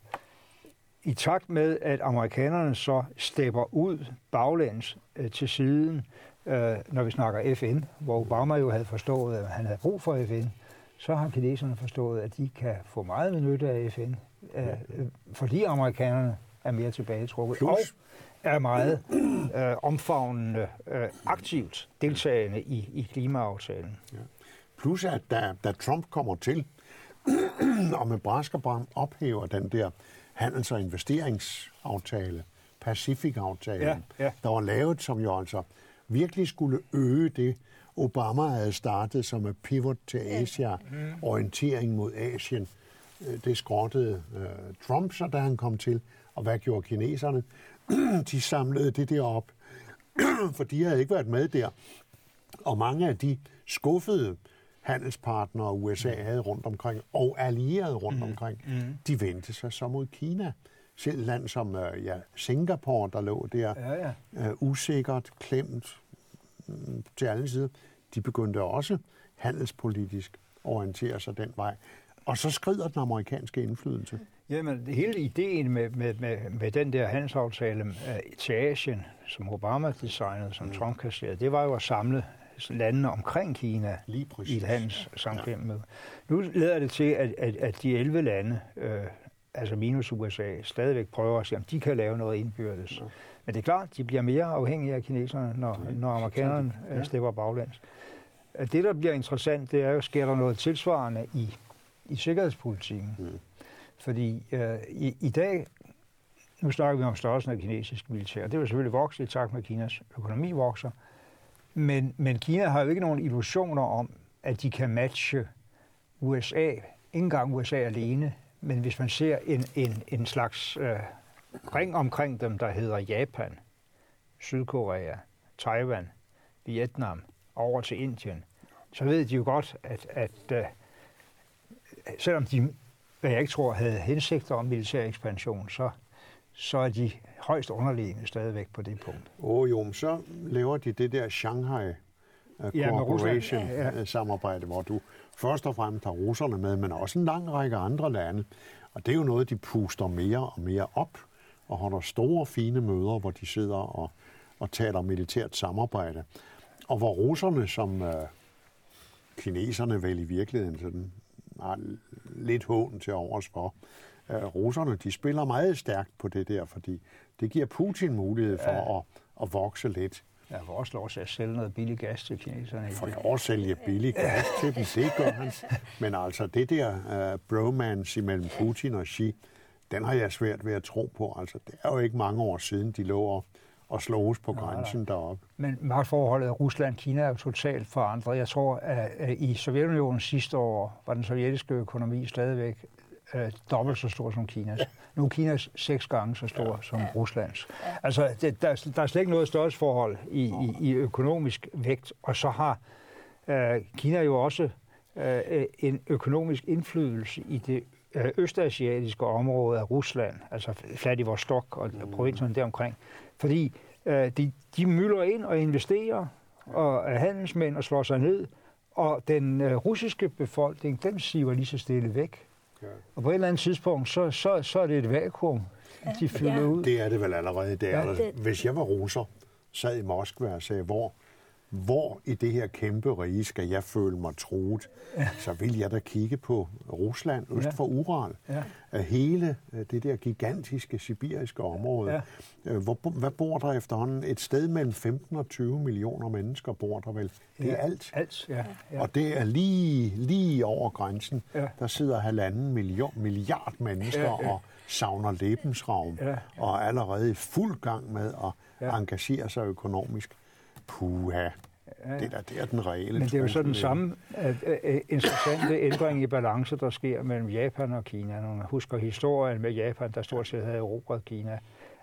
i takt med, at amerikanerne så stepper ud baglæns øh, til siden, øh, når vi snakker F N, hvor Obama jo havde forstået, at han havde brug for F N, så har kineserne forstået, at de kan få meget med nytte af F N, øh, fordi amerikanerne er mere tilbagetrukket. Plus. Og er meget øh, omfavnende, øh, aktivt deltagende i, i klimaaftalen. Ja. Plus at da, da Trump kommer til, og med brask og bram ophæver den der handels- og investeringsaftale, Pacific-aftalen, ja, ja. der var lavet, som jo altså virkelig skulle øge det, Obama havde startet som et pivot til Asia, mm. orientering mod Asien. Det skrottede øh, Trump, så da han kom til. Og hvad gjorde kineserne? De samlede det der op, for de havde ikke været med der. Og mange af de skuffede handelspartnere, U S A havde rundt omkring, og allierede rundt omkring, mm. de vendte sig så mod Kina. Selv land som ja, Singapore, der lå der, ja, ja. Uh, usikkert, klemt mm, til alle sider, de begyndte også handelspolitisk at orientere sig den vej. Og så skrider den amerikanske indflydelse. Jamen, hele ideen med, med, med, med den der handelsaftale uh, til Asien, som Obama designede, som mm. Trump kasserede, det var jo at samle landene omkring Kina i et handelssamkvem med. Nu lader det til, at, at, at de elleve lande, øh, altså minus U S A, stadigvæk prøver at se, om de kan lave noget indbyrdes. Ja. Men det er klart, de bliver mere afhængige af kineserne, når, ja. når amerikanerne øh, stepper baglæns. Det, der bliver interessant, det er jo, sker der noget tilsvarende i, i sikkerhedspolitikken. Ja. Fordi øh, i, i dag, nu snakker vi om størrelsen af kinesisk militær, det vil selvfølgelig vokse i takt med, at Kinas økonomi vokser. Men, men Kina har jo ikke nogen illusioner om, at de kan matche U S A. Ikke engang U S A alene, men hvis man ser en, en, en slags øh, ring omkring dem, der hedder Japan, Sydkorea, Taiwan, Vietnam, over til Indien, så ved de jo godt, at, at øh, selvom de, hvad jeg ikke tror, havde hensigter om militær ekspansion, så, så er de højst underliggende stadigvæk på det punkt. Åh oh, jo, men så laver de det der Shanghai uh, ja, Cooperation-samarbejde, ja, ja. hvor du først og fremmest har russerne med, men også en lang række andre lande. Og det er jo noget, de puster mere og mere op, og holder store, fine møder, hvor de sidder og, og taler militært samarbejde. Og hvor russerne, som uh, kineserne vel i virkeligheden sådan, har lidt hån til overs for, uh, russerne, de spiller meget stærkt på det der, fordi det giver Putin mulighed for ja. at, at vokse lidt. Ja, for også lov til at sælge noget billig gas til kineserne. For at sælge billig gas til dem, det gør han. Men altså det der uh, bromance imellem Putin og Xi, den har jeg svært ved at tro på. Altså det er jo ikke mange år siden, de lå og, og slås på grænsen deroppe. Men magtforholdet Rusland-Kina er jo totalt forandret. Jeg tror, at, at i Sovjetunionen sidste år var den sovjetiske økonomi stadigvæk øh, dobbelt så stor som Kinas. Nu er Kinas seks gange så stor ja. som Ruslands. Altså, det, der, der er slet ikke noget størrelsesforhold i, i, i økonomisk vægt, og så har øh, Kina jo også øh, en økonomisk indflydelse i det øh, østasiatiske område af Rusland, altså Vladivostok og mm. provinserne deromkring, fordi øh, de, de mylder ind og investerer, og er handelsmænd og slår sig ned, og den øh, russiske befolkning, den siver lige så stille væk. Ja. Og på et eller andet tidspunkt, så, så, så er det et vakuum, ja. de fylder ja. ud. Det er det vel allerede. Det er ja. det. Hvis jeg var russer, sad i Moskva og sagde, hvor, hvor i det her kæmpe rige skal jeg føle mig truet, ja. så vil jeg da kigge på Rusland, øst ja. for Ural. Ja. Hele det der gigantiske sibiriske område. Ja. Hvor, hvad bor der efterhånden? Et sted mellem femten og tyve millioner mennesker bor der vel. Det er ja. alt. alt ja. Ja. Og det er lige, lige over grænsen. Ja. Der sidder halvanden million, milliard mennesker ja. Ja. og savner lebensraum. Ja. Ja. Og er allerede i fuld gang med at ja. engagere sig økonomisk. Puha. Ja, ja. Det, der, det er den reelle. Men det er jo så den samme at, at, interessante ændring i balance, der sker mellem Japan og Kina. Når man husker historien med Japan, der stort set havde erobret Kina.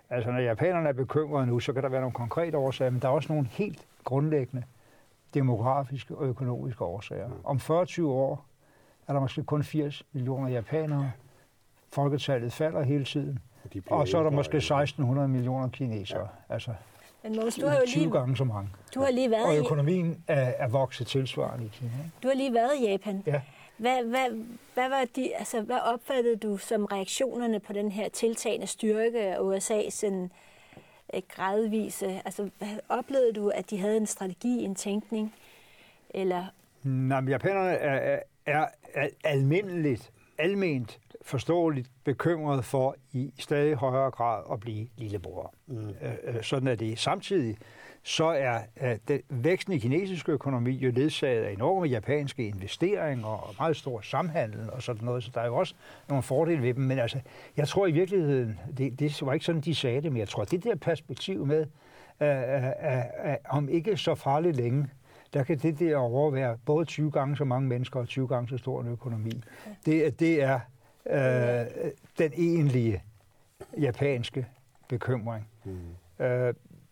Altså, når japanerne er bekymrede nu, så kan der være nogle konkrete årsager, men der er også nogle helt grundlæggende demografiske og økonomiske årsager. Om fyrre til tyve år er der måske kun firs millioner japanere. Folketallet falder hele tiden. Og så er der måske seksten hundrede millioner kinesere. Ja. Altså, men Mogens, du har jo tyve lige, gange så mange. Du har lige været og økonomien er, er vokset tilsvarende i Kina. Du har lige været i Japan. Ja. Hvad, hvad, hvad, var de, altså, hvad opfattede du som reaktionerne på den her tiltagende styrke af U S A's en, gradvise? Altså, hvad, oplevede du, at de havde en strategi, en tænkning? Eller? Nej, men japanerne er, er, er almindeligt, alment forståeligt bekymret for i stadig højere grad at blive lillebror. Mm. Øh, sådan er det. Samtidig så er øh, den væksten i kinesisk økonomi jo ledsaget af enorme japanske investeringer og meget stor samhandel og sådan noget, så der er jo også nogle fordele ved dem. Men altså, jeg tror i virkeligheden, det, det var ikke sådan, de sagde det, men jeg tror, det der perspektiv med, øh, øh, øh, om ikke så farligt længe, der kan det der overvære både tyve gange så mange mennesker og tyve gange så stor en økonomi. Det, det er øh, den egentlige japanske bekymring. Mm. Øh,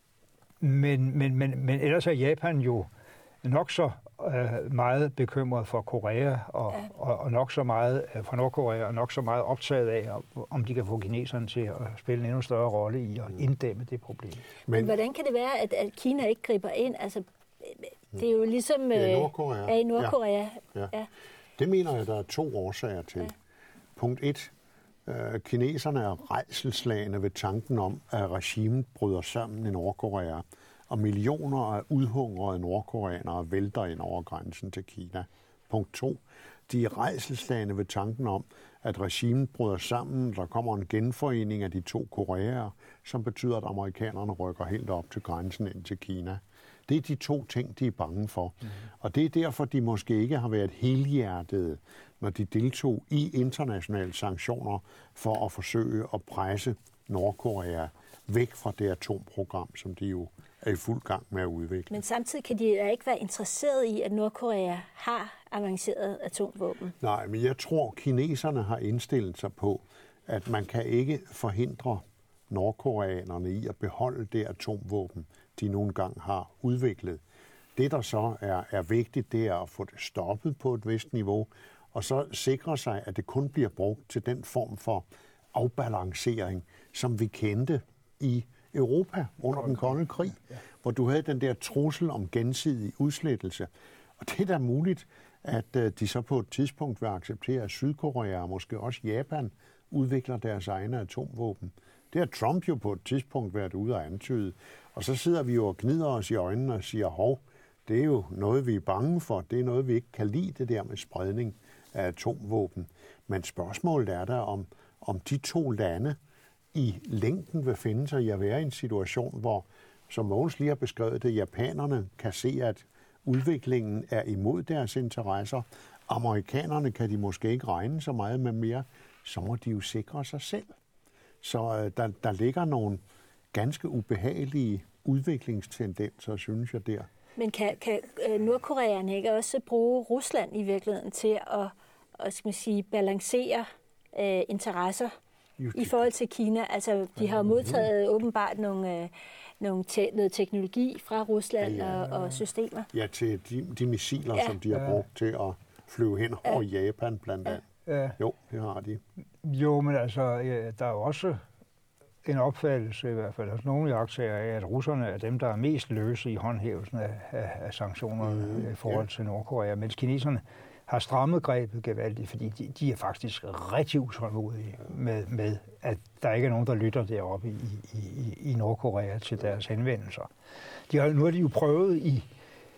men, men, men, men ellers er Japan jo nok så øh, meget bekymret for Korea og, ja. og, og nok så meget øh, for Nordkorea og nok så meget optaget af, om de kan få kineserne til at spille en endnu større rolle i at inddæmme det problem. Men, men hvordan kan det være, at, at Kina ikke griber ind? Altså, det er jo ligesom øh, ja, Nordkorea. Ja, i Nordkorea. Ja. Ja. Ja. Det mener jeg, der er to årsager til. Ja. Punkt et. Øh, kineserne er rædselsslagne ved tanken om, at regimet bryder sammen i Nordkorea, og millioner af udhungrede nordkoreanere vælter ind over grænsen til Kina. Punkt to. De er rædselsslagne ved tanken om, at regimet bryder sammen, der kommer en genforening af de to Koreaer, som betyder, at amerikanerne rykker helt op til grænsen ind til Kina. Det er de to ting, de er bange for. Mm. Og det er derfor, de måske ikke har været helhjertede, når de deltog i internationale sanktioner for at forsøge at presse Nordkorea væk fra det atomprogram, som de jo er i fuld gang med at udvikle. Men samtidig kan de ikke være interesseret i, at Nordkorea har avanceret atomvåben. Nej, men jeg tror, kineserne har indstillet sig på, at man kan ikke forhindre nordkoreanerne i at beholde det atomvåben, de nogle gange har udviklet. Det, der så er, er vigtigt, det er at få det stoppet på et vist niveau, og så sikre sig, at det kun bliver brugt til den form for afbalancering, som vi kendte i Europa under den kolde krig, hvor du havde den der trussel om gensidig udslettelse. Og det er da muligt, at de så på et tidspunkt vil acceptere, at Sydkorea og måske også Japan udvikler deres egne atomvåben. Det har Trump jo på et tidspunkt været ude at antyde. Og så sidder vi jo og gnider os i øjnene og siger, hov, det er jo noget, vi er bange for. Det er noget, vi ikke kan lide, det der med spredning af atomvåben. Men spørgsmålet er der, om, om de to lande i længden vil finde sig i at være i en situation, hvor, som Mogens lige har beskrevet det, japanerne kan se, at udviklingen er imod deres interesser. Amerikanerne kan de måske ikke regne så meget med mere. Så må de jo sikre sig selv. Så øh, der, der ligger nogle ganske ubehagelige udviklingstendenser, synes jeg, der. Men kan, kan nordkoreanerne ikke også bruge Rusland i virkeligheden til at, at skal man sige, balancere øh, interesser i forhold til Kina? Altså, de har modtaget åbenbart nogle, øh, nogle te, noget teknologi fra Rusland ja, ja, ja. Og, og systemer. Ja, til de, de missiler, ja. Som de har brugt til at flyve hen over ja. Japan blandt andet. Ja. Jo, det har de. Jo, men altså, ja, der er jo også en opfattelse, i hvert fald hos nogle iagttagere af, at russerne er dem, der er mest løse i håndhævelsen af, af, af sanktionerne mm, i forhold ja. Til Nordkorea, mens kineserne har strammet grebet gevaldigt, fordi de, de er faktisk rigtig utålmodige med, med, at der ikke er nogen, der lytter deroppe i, i, i Nordkorea til deres henvendelser. De har, nu har de jo prøvet i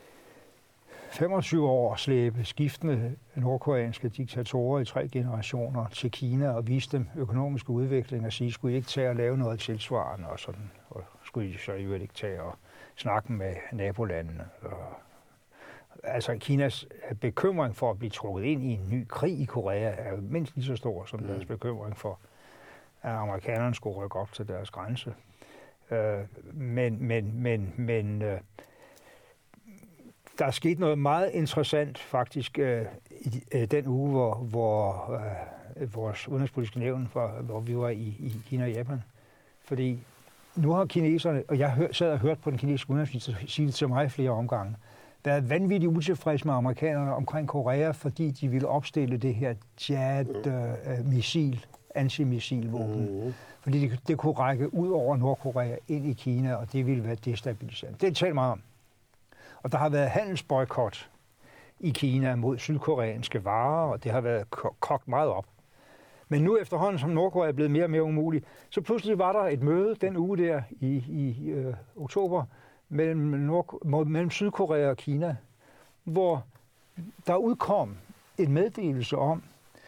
femogtyve år at slæbe skiftende nordkoreanske diktatorer i tre generationer til Kina og vise dem økonomisk udvikling og sige, skulle I ikke tage og lave noget tilsvarende, og sådan, og skulle I så jo ikke tage og snakke med nabolandene. Og, altså Kinas bekymring for at blive trukket ind i en ny krig i Korea er jo mindst lige så stor som deres bekymring for, at amerikanerne skulle rykke op til deres grænse. Øh, men, men, men, men øh, der er sket noget meget interessant faktisk øh, i øh, den uge, hvor, hvor øh, vores udenrigspolitiske nævn, hvor, hvor vi var i, i Kina og Japan. Fordi nu har kineserne, og jeg hør, sad og hørte på den kinesiske udenrigsminister sige det til mig flere omgange, været vanvittigt utilfredse med amerikanerne omkring Korea, fordi de ville opstille det her Jad-missil, antimissilvåben. Mm. Fordi det, det kunne række ud over Nordkorea ind i Kina, og det ville være destabiliserende. Det taler meget om. Og der har været handelsboykot i Kina mod sydkoreanske varer, og det har været kogt meget op. Men nu efterhånden, som Nordkorea er blevet mere og mere umuligt, så pludselig var der et møde den uge der i, i øh, oktober mellem, Nord, mellem Sydkorea og Kina, hvor der udkom en meddelelse om,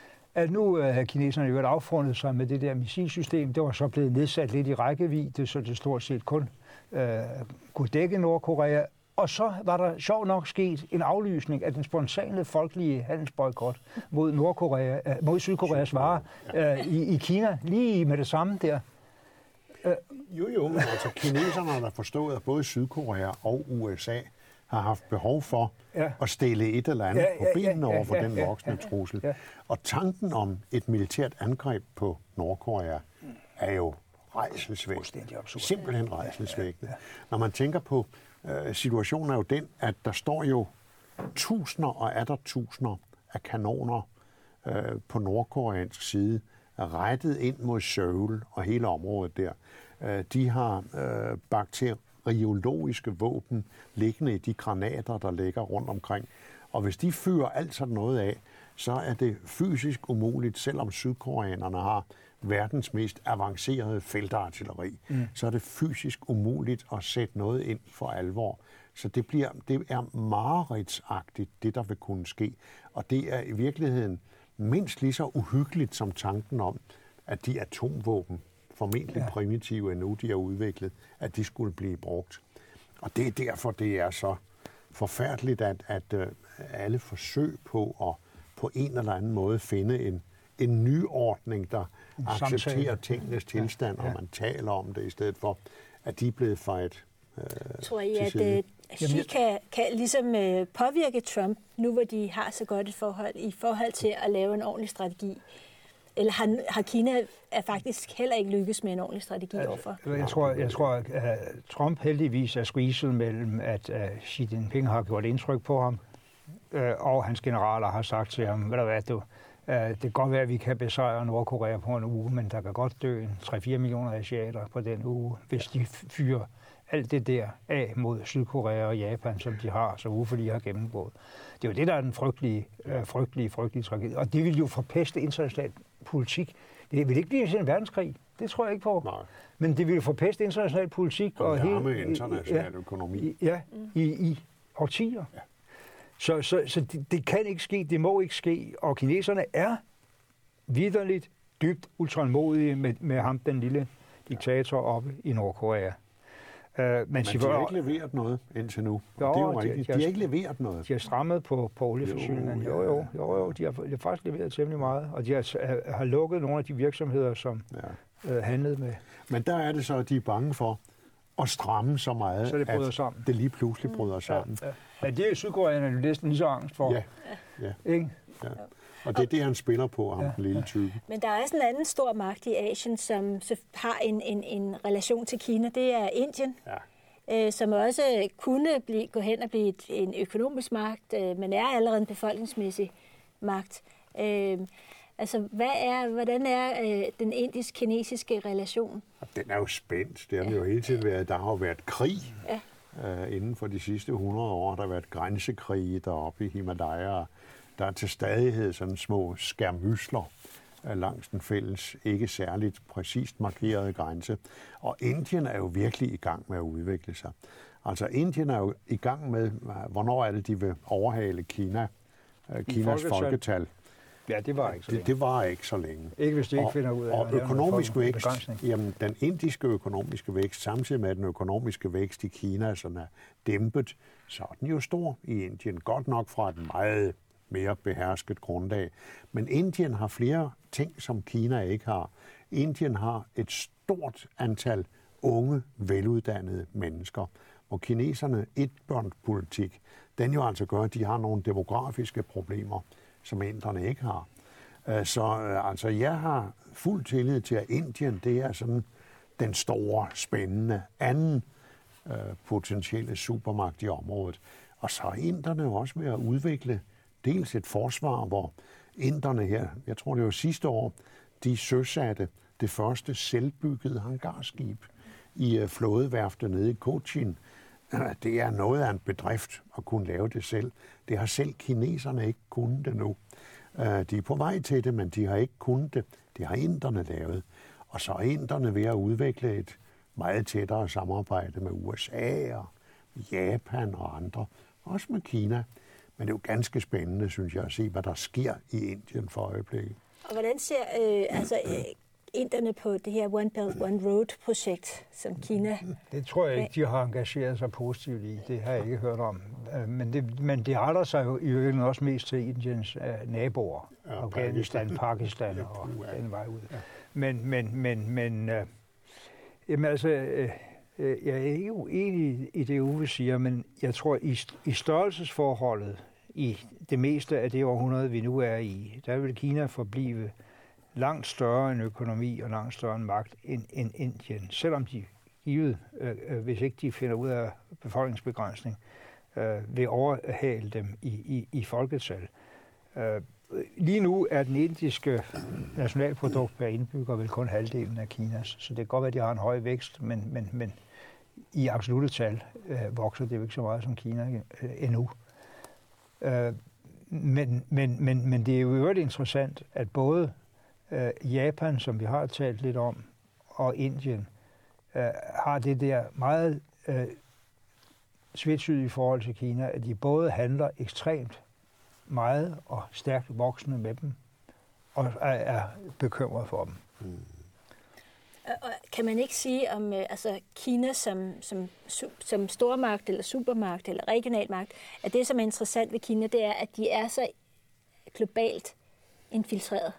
at nu øh, havde kineserne jo affundet sig med det der missilsystem. Det var så blevet nedsat lidt i rækkevidde, så det stort set kun øh, kunne dække Nordkorea. Og så var der sjovt nok sket en aflysning af den spontane folkelige handelsboykot mod Nordkorea, øh, mod Sydkoreas varer øh, i, i Kina, lige med det samme der. Øh. Jo, jo, men altså kineserne har forstået, at både Sydkorea og U S A har haft behov for ja. at stille et eller andet ja, ja, på benene ja, ja, over for ja, den voksne ja, ja, trussel. Ja. Og tanken om et militært angreb på Nordkorea er jo rædselsvækkende. Simpelthen rædselsvækkende. Når man tænker på, øh, situationen er jo den, at der står jo tusinder og atter tusinder af kanoner øh, på nordkoreansk side, rettet ind mod Seoul og hele området der. Øh, de har øh, bakteriologiske våben liggende i de granater, der ligger rundt omkring. Og hvis de fyrer alt sådan noget af, så er det fysisk umuligt, selvom sydkoreanerne har verdens mest avancerede feltartilleri, mm. så er det fysisk umuligt at sætte noget ind for alvor. Så det, bliver, det er mareridtsagtigt, det der vil kunne ske. Og det er i virkeligheden mindst lige så uhyggeligt som tanken om, at de atomvåben, formentlig ja. primitive endnu, de er udviklet, at de skulle blive brugt. Og det er derfor, det er så forfærdeligt, at, at uh, alle forsøg på at på en eller anden måde finde en, en ny ordning, der en accepterer tingenes tilstand, ja. Ja. og man taler om det, i stedet for, at de er blevet fejret øh, Tror I, at øh, Xi kan, kan ligesom øh, påvirke Trump, nu hvor de har så godt et forhold, i forhold til at lave en ordentlig strategi? Eller har, har Kina er faktisk heller ikke lykkes med en ordentlig strategi altså, overfor? Jeg tror, jeg tror at uh, Trump heldigvis er squeezet mellem, at uh, Xi Jinping har gjort indtryk på ham, uh, og hans generaler har sagt til ham, ved du hvad, du, uh, det kan godt være, at vi kan besejre Nordkorea på en uge, men der kan godt dø tre til fire millioner asiater på den uge, hvis de fyrer alt det der af mod Sydkorea og Japan, som de har, så hvorfor de har gennembrudt. Det er jo det, der er den frygtelige, øh, frygtelige, frygtelige tragedie. Og det vil jo forpeste international politik. Det vil ikke blive sådan en verdenskrig. Det tror jeg ikke på. Nej. Men det vil jo forpeste international politik. Og, og hele international ja, økonomi. Ja, i, i årtier. Ja. Så, så, så det, det kan ikke ske, det må ikke ske. Og kineserne er vitterligt dybt utålmodige med, med ham, den lille diktator oppe i Nordkorea. Uh, men, men de har ikke leveret noget indtil nu. Jo, det er jo rigtigt. De, de, de har ikke leveret noget. De har strammet på, på olieforsyningen. Jo, jo, jo, jo. De har, de har faktisk leveret temmelig meget. Og de har, har lukket nogle af de virksomheder, som ja. uh, handlede med. Men der er det så, at de er bange for at stramme så meget, så det at sammen. det lige pludselig bryder sammen. Ja, ja. Ja, det er Sydkoreanerne næsten lige så angst for. Ja, ja. Ikke? Ja. Og det er det, han spiller på, ham, ja. den lille type. Men der er også en anden stor magt i Asien, som har en, en, en relation til Kina. Det er Indien, ja. øh, som også kunne blive, gå hen og blive et, en økonomisk magt, øh, men er allerede en befolkningsmæssig magt. Øh, altså, hvad er, hvordan er øh, den indisk-kinesiske relation? Den er jo spændt. Det har ja. jo hele tiden været. Der har jo været krig. Ja. Uh, inden for de sidste hundrede år der har været grænsekrige deroppe i Himalaya. Der er til stadighed sådan små skærmysler uh, langs den fælles, ikke særligt præcist markerede grænse. Og Indien er jo virkelig i gang med at udvikle sig. Altså Indien er jo i gang med, hvornår er det, de vil overhale Kina, uh, Kinas folketal. folketal. Ja, det var ikke så længe. Det, det var ikke så længe. Ikke hvis de ikke og, finder ud af og økonomisk vækst, jamen den indiske økonomiske vækst, samtidig med den økonomiske vækst i Kina, som er dæmpet, så er den jo stor i Indien. Godt nok fra et meget mere behersket grundlag. Men Indien har flere ting, som Kina ikke har. Indien har et stort antal unge, veluddannede mennesker, hvor kineserne etbørnspolitik, den jo altså gør, at de har nogle demografiske problemer, som inderne ikke har. Så altså, jeg har fuld tillid til, at Indien, det er sådan den store, spændende anden øh, potentielle supermagt i området. Og så er inderne jo også ved at udvikle dels et forsvar, hvor inderne her, jeg tror det var sidste år, de søsatte det første selvbyggede hangarskib i flådeværftet nede i Cochin. Det er noget af en bedrift at kunne lave det selv. Det har selv kineserne ikke kunnet det nu. De er på vej til det, men de har ikke kunnet det. Det har inderne lavet. Og så er inderne ved at udvikle et meget tættere samarbejde med U S A og Japan og andre. Også med Kina. Men det er jo ganske spændende, synes jeg, at se, hvad der sker i Indien for øjeblikket. Og hvordan ser øh, altså, øh, inderne på det her One Belt, One Road-projekt, som Kina... Det tror jeg ikke, de har engageret sig positivt i. Det har jeg ikke hørt om. Men det, men det retter sig jo i virkeligheden også mest til Indiens uh, naboer. Ja, Afghanistan, Pakistan og den vej ud. Ja. Men, men, men, men... Uh, jamen altså... Uh, Jeg er ikke uenig i det, Uwe siger, men jeg tror, i, i størrelsesforholdet i det meste af det århundrede, vi nu er i, der vil Kina forblive langt større en økonomi og langt større en magt end, end Indien. Selvom de givet, øh, hvis ikke de finder ud af befolkningsbegrænsning, øh, vil overhale dem i, i, i folketal. Øh, lige nu er den indiske nationalprodukt per indbygger vel kun halvdelen af Kinas, så det kan godt være, at de har en høj vækst, men, men, men i absolutte tal øh, vokser det jo ikke så meget som Kina øh, endnu. Øh, men, men, men, men det er jo øvrigt interessant, at både øh, Japan, som vi har talt lidt om, og Indien øh, har det der meget øh, svetsydige forhold til Kina, at de både handler ekstremt meget og stærkt voksende med dem, og er, er bekymret for dem. Mm. Og kan man ikke sige om altså Kina som, som, som stormagt eller supermagt eller regionalmagt, at det, som er interessant ved Kina, det er, at de er så globalt infiltreret?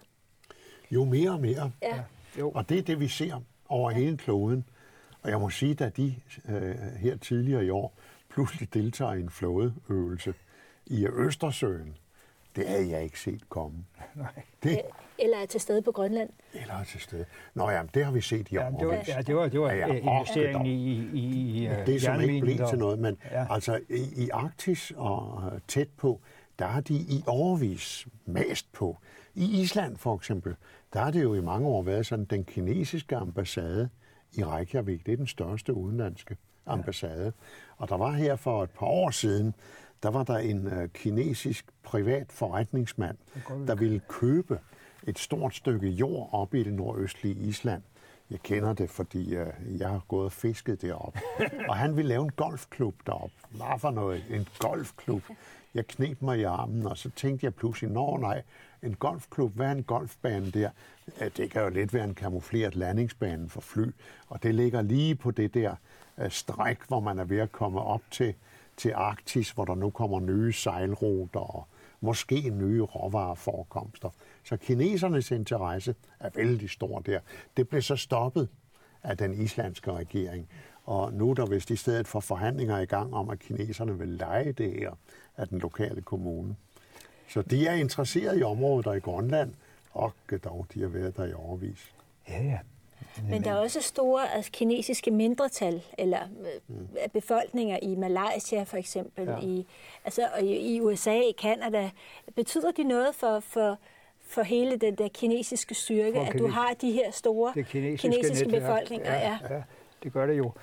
Jo mere og mere. Ja. Jo. Og det er det, vi ser over ja. hele kloden. Og jeg må sige, da de øh, her tidligere i år pludselig deltager i en flådeøvelse i Østersøen, det havde jeg ikke set komme. Nej. Det, eller er til stede på Grønland. Eller er til stede. Nå ja, det har vi set i ja, det var, ja, det var, det var ja, investeringen i, i, i uh, det, som ikke blev til noget, men ja. altså i, i Arktis og uh, tæt på, der har de i årevis mast på. I Island for eksempel, der har det jo i mange år været sådan, den kinesiske ambassade i Reykjavik, det er den største udenlandske ambassade. Ja. Og der var her for et par år siden, der var der en uh, kinesisk privat forretningsmand, der ville købe et stort stykke jord oppe i det nordøstlige Island. Jeg kender det, fordi uh, jeg har gået og fisket deroppe. Og han ville lave en golfklub deroppe. Hvad for noget? En golfklub. Jeg kneb mig i armen, og så tænkte jeg pludselig, nå nej, en golfklub, hvad er en golfbane der? Det kan jo lidt være en kamufleret landingsbane for fly, og det ligger lige på det der uh, stræk, hvor man er ved at komme op til til Arktis, hvor der nu kommer nye sejlruter og måske nye råvareforekomster. Så kinesernes interesse er vældig stor der. Det blev så stoppet af den islandske regering. Og nu er der vist i stedet for forhandlinger i gang om, at kineserne vil leje det her af den lokale kommune. Så de er interesseret i området der i Grønland, og dog, de har været der i årevis. Ja, ja. Men der er også store altså, kinesiske mindretal, eller mm. befolkninger i Malaysia for eksempel, ja. i, altså, og i, i U S A, i Canada. Betyder de noget for, for, for hele den der kinesiske styrke, for at du har de her store det kinesiske, kinesiske netværk. befolkninger? Ja, ja. ja, det gør det jo.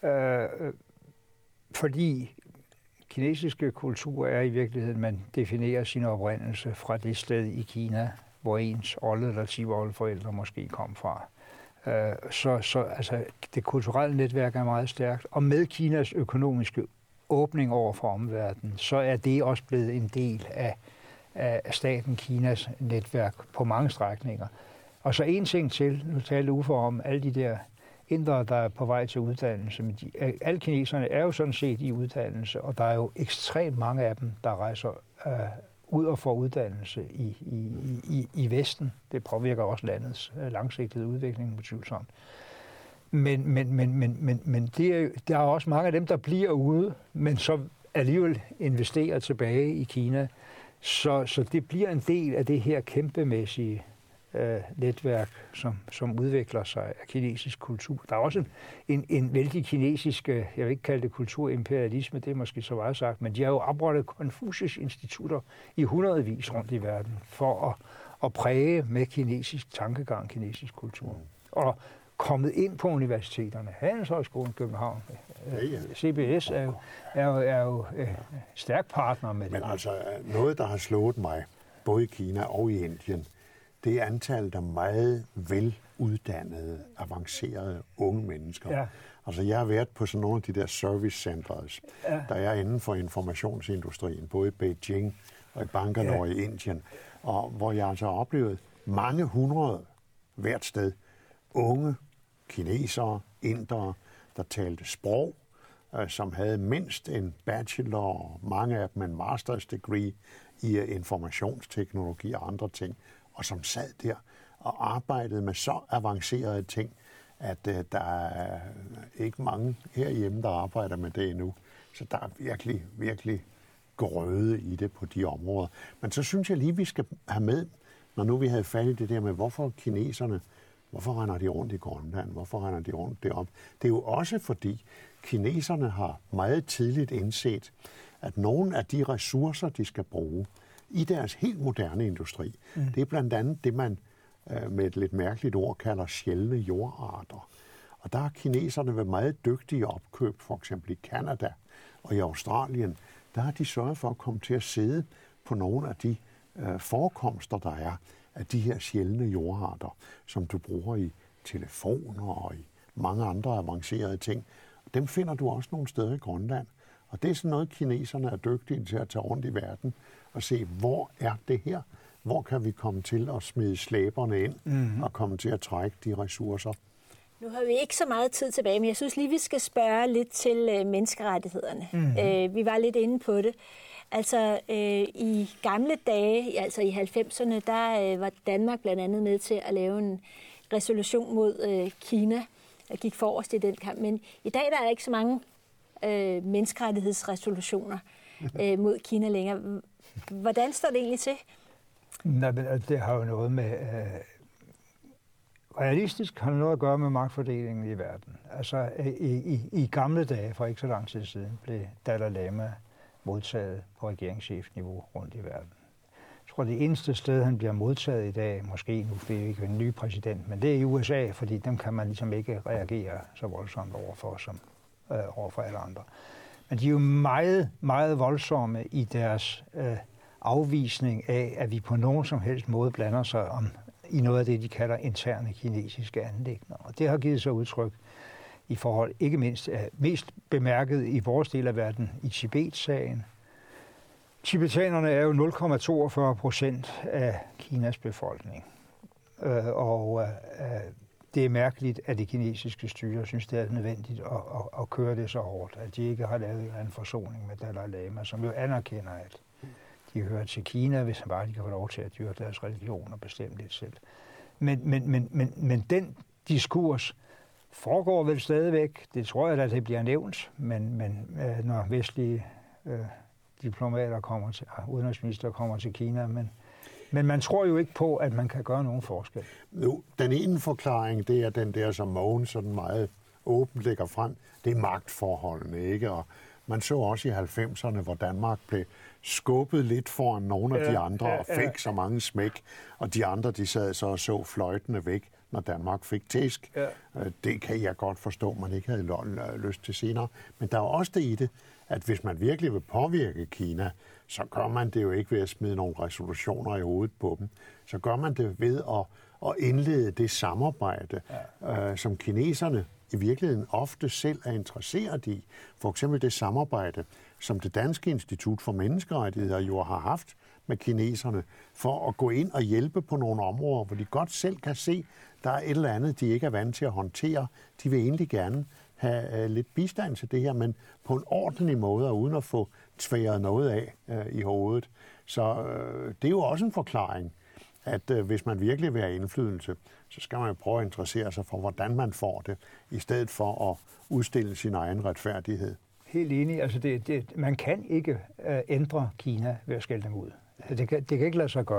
Øh, fordi kinesiske kultur er i virkeligheden, man definerer sin oprindelse fra det sted i Kina, hvor ens olde eller tivoldeforældre måske kom fra. Så, så altså, det kulturelle netværk er meget stærkt, og med Kinas økonomiske åbning over for omverdenen, så er det også blevet en del af, af staten Kinas netværk på mange strækninger. Og så en ting til, nu talte Uffe om alle de der indere, der er på vej til uddannelse. Men de, alle kineserne er jo sådan set i uddannelse, og der er jo ekstremt mange af dem, der rejser øh, ud og får uddannelse i, i, i, i Vesten. Det påvirker også landets langsigtede udvikling betvivlsomt. Men, men, men, men, men, men det er, der er også mange af dem, der bliver ude, men så alligevel investerer tilbage i Kina. Så, så det bliver en del af det her kæmpemæssige øh, netværk, som, som udvikler sig af kinesisk kultur. Der er også en, en, en vældig kinesisk, jeg vil ikke kalde det kulturimperialisme, det er måske så meget sagt, men de har jo oprettet Konfucius-institutter i hundredvis rundt i verden for at, at præge med kinesisk tankegang, kinesisk kultur. Og kommet ind på universiteterne. Handelshøjskolen i København. Ja, ja. C B S er jo, er jo, er jo øh, stærk partner med det. Men altså, noget, der har slået mig, både i Kina og i Indien, det er antallet af meget veluddannede, avancerede unge mennesker. Ja. Altså, jeg har været på sådan nogle af de der service centers, ja. der er inden for informationsindustrien, både i Beijing og i Bangalore ja. i Indien, og hvor jeg altså har oplevet mange hundrede hvert sted unge kinesere, indere, der talte sprog, øh, som havde mindst en bachelor, og mange af dem en master's degree i uh, informationsteknologi og andre ting, og som sad der og arbejdede med så avancerede ting, at uh, der er ikke mange herhjemme, der arbejder med det endnu. Så der er virkelig, virkelig grøde i det på de områder. Men så synes jeg lige, vi skal have med, når nu vi havde fat i det der med, hvorfor kineserne Hvorfor render de rundt i Grønland? Hvorfor render de rundt derop? Det er jo også fordi, kineserne har meget tidligt indset, at nogle af de ressourcer, de skal bruge i deres helt moderne industri, mm. det er blandt andet det, man øh, med et lidt mærkeligt ord kalder sjældne jordarter. Og der har kineserne været meget dygtige opkøb, for eksempel i Canada og i Australien. Der har de sørget for at komme til at sidde på nogle af de øh, forekomster, der er af de her sjældne jordarter, som du bruger i telefoner og i mange andre avancerede ting. Dem finder du også nogle steder i Grønland. Og det er sådan noget, kineserne er dygtige til at tage rundt i verden og se, hvor er det her? Hvor kan vi komme til at smide slæberne ind mm-hmm. og komme til at trække de ressourcer? Nu har vi ikke så meget tid tilbage, men jeg synes lige, vi skal spørge lidt til øh, menneskerettighederne. Mm-hmm. Øh, vi var lidt inde på det. Altså øh, i gamle dage, altså i halvfemserne, der øh, var Danmark blandt andet med til at lave en resolution mod øh, Kina, der gik forrest i den kamp. Men i dag der er ikke så mange øh, menneskerettighedsresolutioner øh, mod Kina længere. Hvordan står det egentlig til? Nej, men det har jo noget med... Øh, realistisk har det noget at gøre med magtfordelingen i verden. Altså i, i, i gamle dage, for ikke så lang tid siden, blev Dalai Lama modtaget på regeringschefniveau rundt i verden. Jeg tror, det eneste sted, han bliver modtaget i dag, måske nu bliver vi ikke en ny præsident, men det er i U S A, fordi dem kan man ligesom ikke reagere så voldsomt overfor som øh, overfor alle andre. Men de er jo meget, meget voldsomme i deres øh, afvisning af, at vi på nogen som helst måde blander sig om, i noget af det, de kalder interne kinesiske anliggender. Og det har givet sig udtryk i forhold, ikke mindst er mest bemærket i vores del af verden, i Tibet-sagen. Tibetanerne er jo nul komma toogfyrre procent af Kinas befolkning. Øh, og øh, det er mærkeligt, at det kinesiske styre synes, det er nødvendigt at, at, at køre det så hårdt, at de ikke har lavet en forsoning med Dalai Lama, som jo anerkender, at de hører til Kina, hvis han bare de kan få lov til at dyrke deres religion og bestemme lidt selv. Men, men, men, men, men den diskurs foregår vel stadigvæk. Det tror jeg, at det bliver nævnt, men, men når vestlige øh, diplomater kommer til, øh, udenrigsminister kommer til Kina, men, men man tror jo ikke på, at man kan gøre nogen forskel. Nu, den ene forklaring, det er den der, som Mogens sådan meget åbent lægger frem, det er magtforholdene, ikke? Og man så også i halvfemserne, hvor Danmark blev skubbet lidt foran nogle af de andre ja, ja, og fik ja. så mange smæk, og de andre, de sad så og så fløjtende væk, når Danmark fik tæsk. Ja. Det kan jeg godt forstå, man ikke havde lyst til senere. Men der er også det i det, at hvis man virkelig vil påvirke Kina, så gør man det jo ikke ved at smide nogle resolutioner i hovedet på dem. Så gør man det ved at, at indlede det samarbejde, ja. øh, som kineserne i virkeligheden ofte selv er interesseret i. For eksempel det samarbejde, som det Danske Institut for Menneskerettigheder jo har haft med kineserne, for at gå ind og hjælpe på nogle områder, hvor de godt selv kan se, der er et eller andet, de ikke er vant til at håndtere. De vil egentlig gerne have uh, lidt bistand til det her, men på en ordentlig måde, og uden at få tværet noget af uh, i hovedet. Så uh, det er jo også en forklaring, at uh, hvis man virkelig vil have indflydelse, så skal man jo prøve at interessere sig for, hvordan man får det, i stedet for at udstille sin egen retfærdighed. Helt enig. Altså det, det, man kan ikke uh, ændre Kina ved at skælde dem ud. Det kan, det kan ikke lade sig gøre.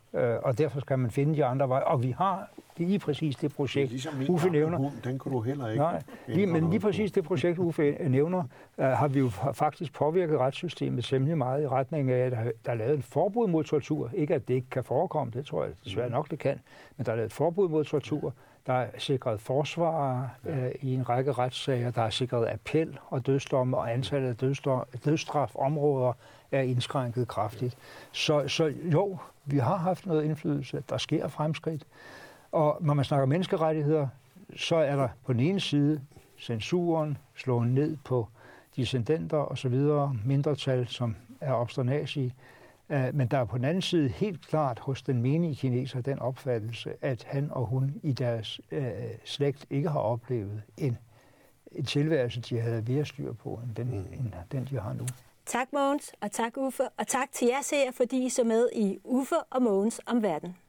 og derfor skal man finde de andre veje. Og vi har lige præcis det projekt, det ligesom Uffe nævner. Hund, den kunne du heller ikke. Nej, lige, men lige præcis det projekt, Uffe nævner, uh, har vi jo faktisk påvirket retssystemet temmelig meget i retning af, at der, der er lavet en forbud mod tortur. Ikke at det ikke kan forekomme, det tror jeg desværre nok, det kan, men der er lavet et forbud mod tortur. Der er sikret forsvar øh, i en række retssager. Der er sikret appel og dødsdomme, og antallet af dødsstrafområder er indskrænket kraftigt. Så, så jo, vi har haft noget indflydelse. Der sker fremskridt. Og når man snakker menneskerettigheder, så er der på den ene side censuren, slået ned på dissidenter osv., mindretal, som er obsternasige. Men der er på den anden side helt klart hos den menige kineser den opfattelse, at han og hun i deres øh, slægt ikke har oplevet en, en tilværelse, de havde mere styr på, end den, mm. end den, de har nu. Tak Mogens, og tak Uffe, og tak til jer seere, fordi I så med i Uffe og Mogens om verden.